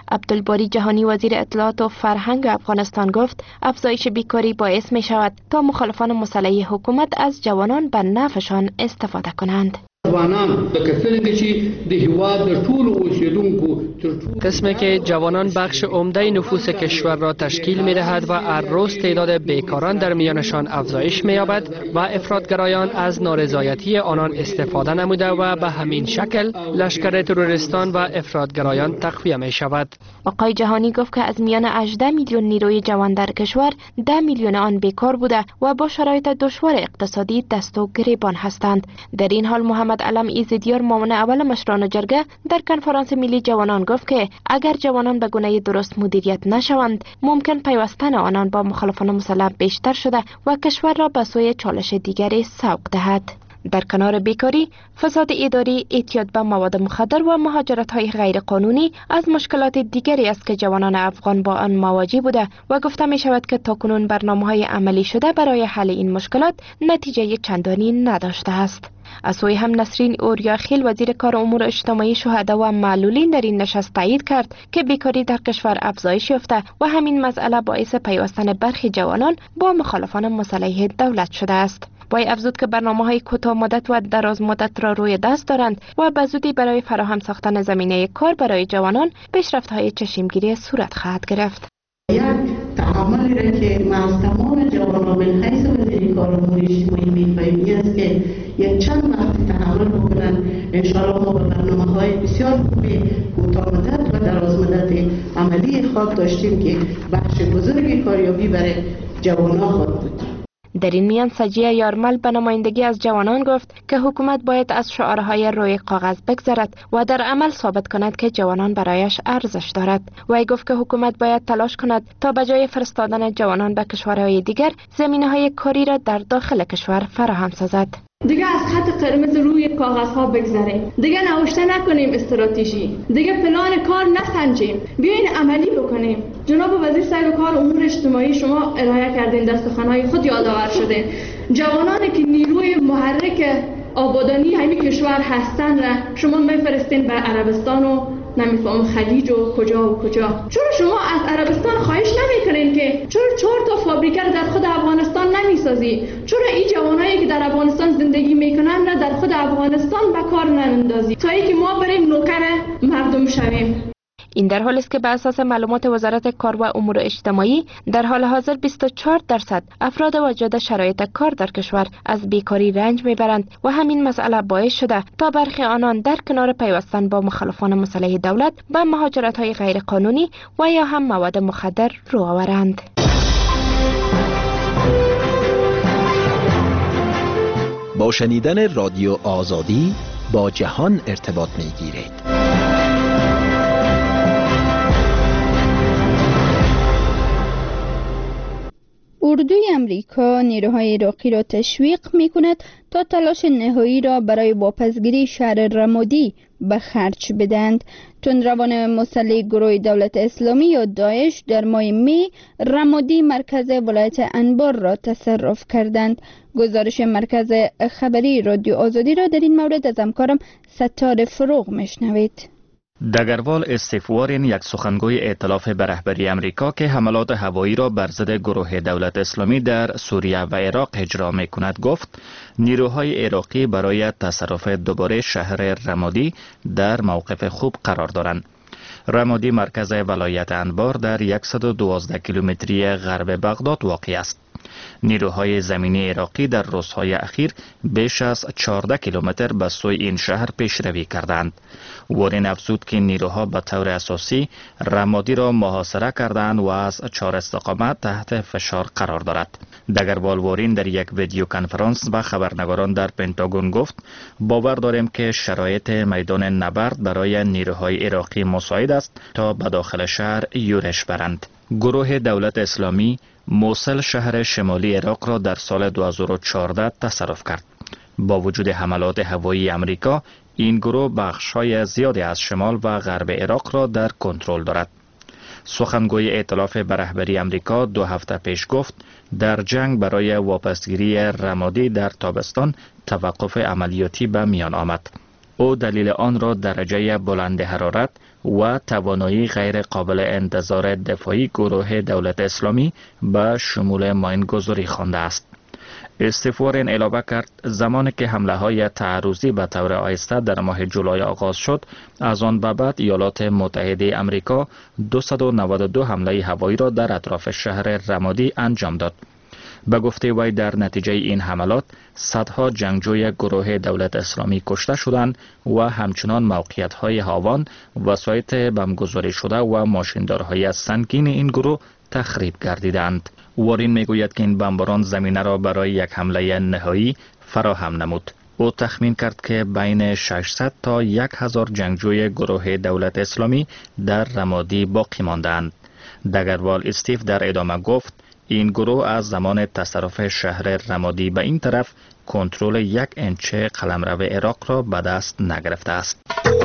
T: عبدالباری جهانی وزیر اطلاعات و فرهنگ افغانستان گفت افزایش بیکاری باعث می شود تا مخالفان مسلح حکومت از جوانان به نفعشان استفاده کنند.
S: جوانان به کسانی که د هیواد د ټولو اوسیدونکو
U: قسمی که جوانان بخش عمده نفوس کشور را تشکیل می دهد و هر روز تعداد بیکاران در میانشان افزایش می یابد و افراطگرایان از نارضایتی آنان استفاده نموده و به همین شکل لشکر تروریستان و افراطگرایان تقویه می شود.
T: آقای جهانی گفت که از میان هجده میلیون نیروی جوان در کشور ده میلیون آن بیکار بوده و با شرایط دشوار اقتصادی دست و گریبان هستند. در این حال محمد علم ایزدیار معاون اول مشران جرگه در کنفرانس ملی جوانان گفت که اگر جوانان به گونه درست مدیریت نشوند ممکن پیوستن آنان با مخالفان مسلح بیشتر شده و کشور را به سوی چالش دیگری سوق دهد. در کنار بیکاری، فساد اداری، اعتیاد به مواد مخدر و مهاجرت‌های غیر قانونی از مشکلات دیگری است که جوانان افغان با آن مواجه بوده و گفته می شود که تاکنون برنامه‌های عملی شده برای حل این مشکلات نتیجه چندانی نداشته است. از سوی هم نسرین اوریاخیل وزیر کار امور اجتماعی شهدا و معلولین در این نشست تایید کرد که بیکاری در کشور افزایش یافته و همین مسئله باعث پیوستن برخی جوانان با مخالفان مسلح دولت شده است. وی افزود که برنامه‌های کوتاه مدت و دراز مدت را روی دست دارند و به زودی برای فراهم ساختن زمینه کار برای جوانان پیشرفت‌های چشمگیری صورت خواهد گرفت.
W: یک تعاملی را که ما از تمام جوانان من حیث وزیر کار امور اجتماعی می‌خواهیم است که یک چند وقت تحمل بکنند. انشاءالله ما به برنامه‌های بسیار خوبی کوتاه مدت و دراز مدت عملی خواب داشتیم که بخش بزرگی کاریابی برای جوانان خواهد بود.
T: در این میان سجیه یارمل به نمایندگی از جوانان گفت که حکومت باید از شعارهای روی کاغذ بگذرد و در عمل ثابت کند که جوانان برایش ارزش دارد. وی گفت که حکومت باید تلاش کند تا به جای فرستادن جوانان به کشورهای دیگر زمینه‌های کاری را در داخل کشور فراهم سازد.
X: دیگه از خط قرمز روی کاغذ ها بگذریم، دیگه نوشته نکنیم استراتژی، دیگه پلان کار نسنجیم، بیاین عملی بکنیم. جناب وزیر صاحب کار امور اجتماعی شما ارائه کردین در سخنهای خود یادآور شده جوانانی که نیروی محرک آبادانی همین کشور هستن را شما میفرستین به عربستان و نمیفهم خلیج و کجا و کجا. چرا شما از عربستان خواهش نمیکنین که چرا چهار تا فابریکه در خود افغانستان نمیسازی؟ چرا این جوانایی که در افغانستان زندگی میکنن را در خود افغانستان به کار نمیندازی تا اینکه ما بریم نوکر مردم شویم؟
T: این در حالی است که به اساس معلومات وزارت کار و امور اجتماعی در حال حاضر بیست و چهار درصد افراد واجد شرایط کار در کشور از بیکاری رنج میبرند و همین مسئله باعث شده تا برخی آنان در کنار پیوستن با مخالفان مسلح دولت به مهاجرت‌های غیر قانونی و یا هم مواد مخدر رو آورند.
Y: با شنیدن رادیو آزادی با جهان ارتباط میگیرید.
C: اردوی امریکا نیروهای عراقی را تشویق می کند تا تلاش نهایی را برای واپسگیری شهر رمادی به خرج بدهند. تندروان مسلح گروه دولت اسلامی یا داعش در ماه می رمادی مرکز ولایت انبار را تصرف کردند. گزارش مرکز خبری رادیو آزادی را در این مورد از همکارم ستار فروغ میشنوید.
Z: دگروال استفوارین یک سخنگوی ائتلاف به رهبری امریکا که حملات هوایی را بر ضد گروه دولت اسلامی در سوریه و عراق اجرا می کند گفت نیروهای عراقی برای تصرف دوباره شهر رمادی در موقف خوب قرار دارند. رمادی مرکز ولایت انبار در صد و دوازده کیلومتری غرب بغداد واقع است. نیروهای زمینی عراقی در روزهای اخیر بیش از چهارده کیلومتر به سوی این شهر پیشروی کردند. وارین افزود که نیروها به طور اساسی رمادی را محاصره کردند و از چهار استقامت تحت فشار قرار دارد. دگروال وارین در یک ویدیو کنفرانس با خبرنگاران در پنتاگون گفت باور داریم که شرایط میدان نبرد برای نیروهای عراقی مساعد است تا به داخل شهر یورش برند. گروه دولت اسلامی موصل شهر شمالی عراق را در سال دو هزار و چهارده تصرف کرد. با وجود حملات هوایی امریکا این گروه بخش‌های زیادی از شمال و غرب عراق را در کنترل دارد. سخنگوی ائتلاف به رهبری امریکا دو هفته پیش گفت در جنگ برای واپسگیری رمادی در تابستان توقف عملیاتی به میان آمد. او دلیل آن را درجه بلند حرارت و توانایی غیر قابل انتظار دفاعی گروه دولت اسلامی به شمول ماینگذاری خوانده است. استیو وارن علاوه کرد زمانی که حمله های تعرضی به طور آهسته در ماه جولای آغاز شد، از آن به بعد ایالات متحده آمریکا دویست و نود و دو حمله هوایی را در اطراف شهر رمادی انجام داد. به گفته وی در نتیجه این حملات صدها جنگجوی گروه دولت اسلامی کشته شدند و همچنان موقعیت‌های هاوان، وسایط بمبگذاری شده و ماشیندارهای سنگین این گروه تخریب گردیدند. وارین میگوید که این بمباران زمینه را برای یک حمله نهایی فراهم نمود. او تخمین کرد که بین ششصد تا هزار جنگجوی گروه دولت اسلامی در رمادی باقی ماندند. دگروال استیو در ادامه گفت این گروه از زمان تصرف شهر رمادی به این طرف کنترل یک انچه قلمرو عراق را به دست نگرفته است.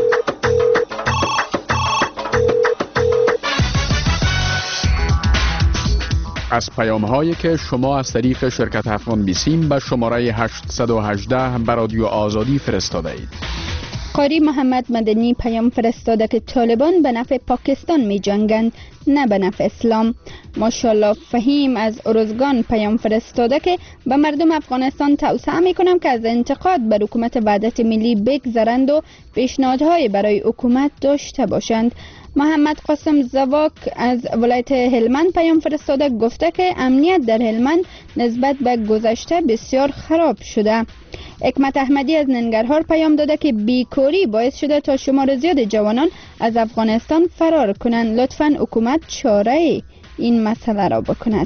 A: از پیام هایی که شما از طریق شرکت افغان بیسیم به شماره هشتصد و هجده به رادیو آزادی فرستاده اید.
C: قاری محمد مدنی پیام فرستاده که طالبان به نفع پاکستان می جنگند، نه به نفع اسلام. ماشاءالله. فهیم از ارزگان پیام فرستاده که به مردم افغانستان توصیه می کنم که از انتقاد بر حکومت وحدت ملی بگذرند و پیشنهادهای برای حکومت داشته باشند. محمد قاسم زواک از ولایت هلمند پیام فرستاده گفته که امنیت در هلمند نسبت به گذشته بسیار خراب شده. حکمت احمدی از ننگرهار پیام داده که بیکاری باعث شده تا شمار زیاد جوانان از افغانستان فرار کنند. لطفاً حکومت چاره این مسئله را بکند.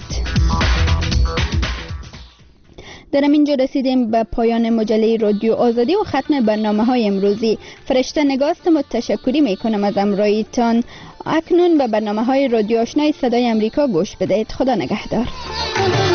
C: در اینجا رسیدیم به پایان مجله رادیو آزادی و ختم برنامه های امروزی. فرشته نگاست متشکری می کنم از امرایتان. اکنون به برنامه های رادیو آشنای صدای امریکا گوش بدهید. خدا نگهدار.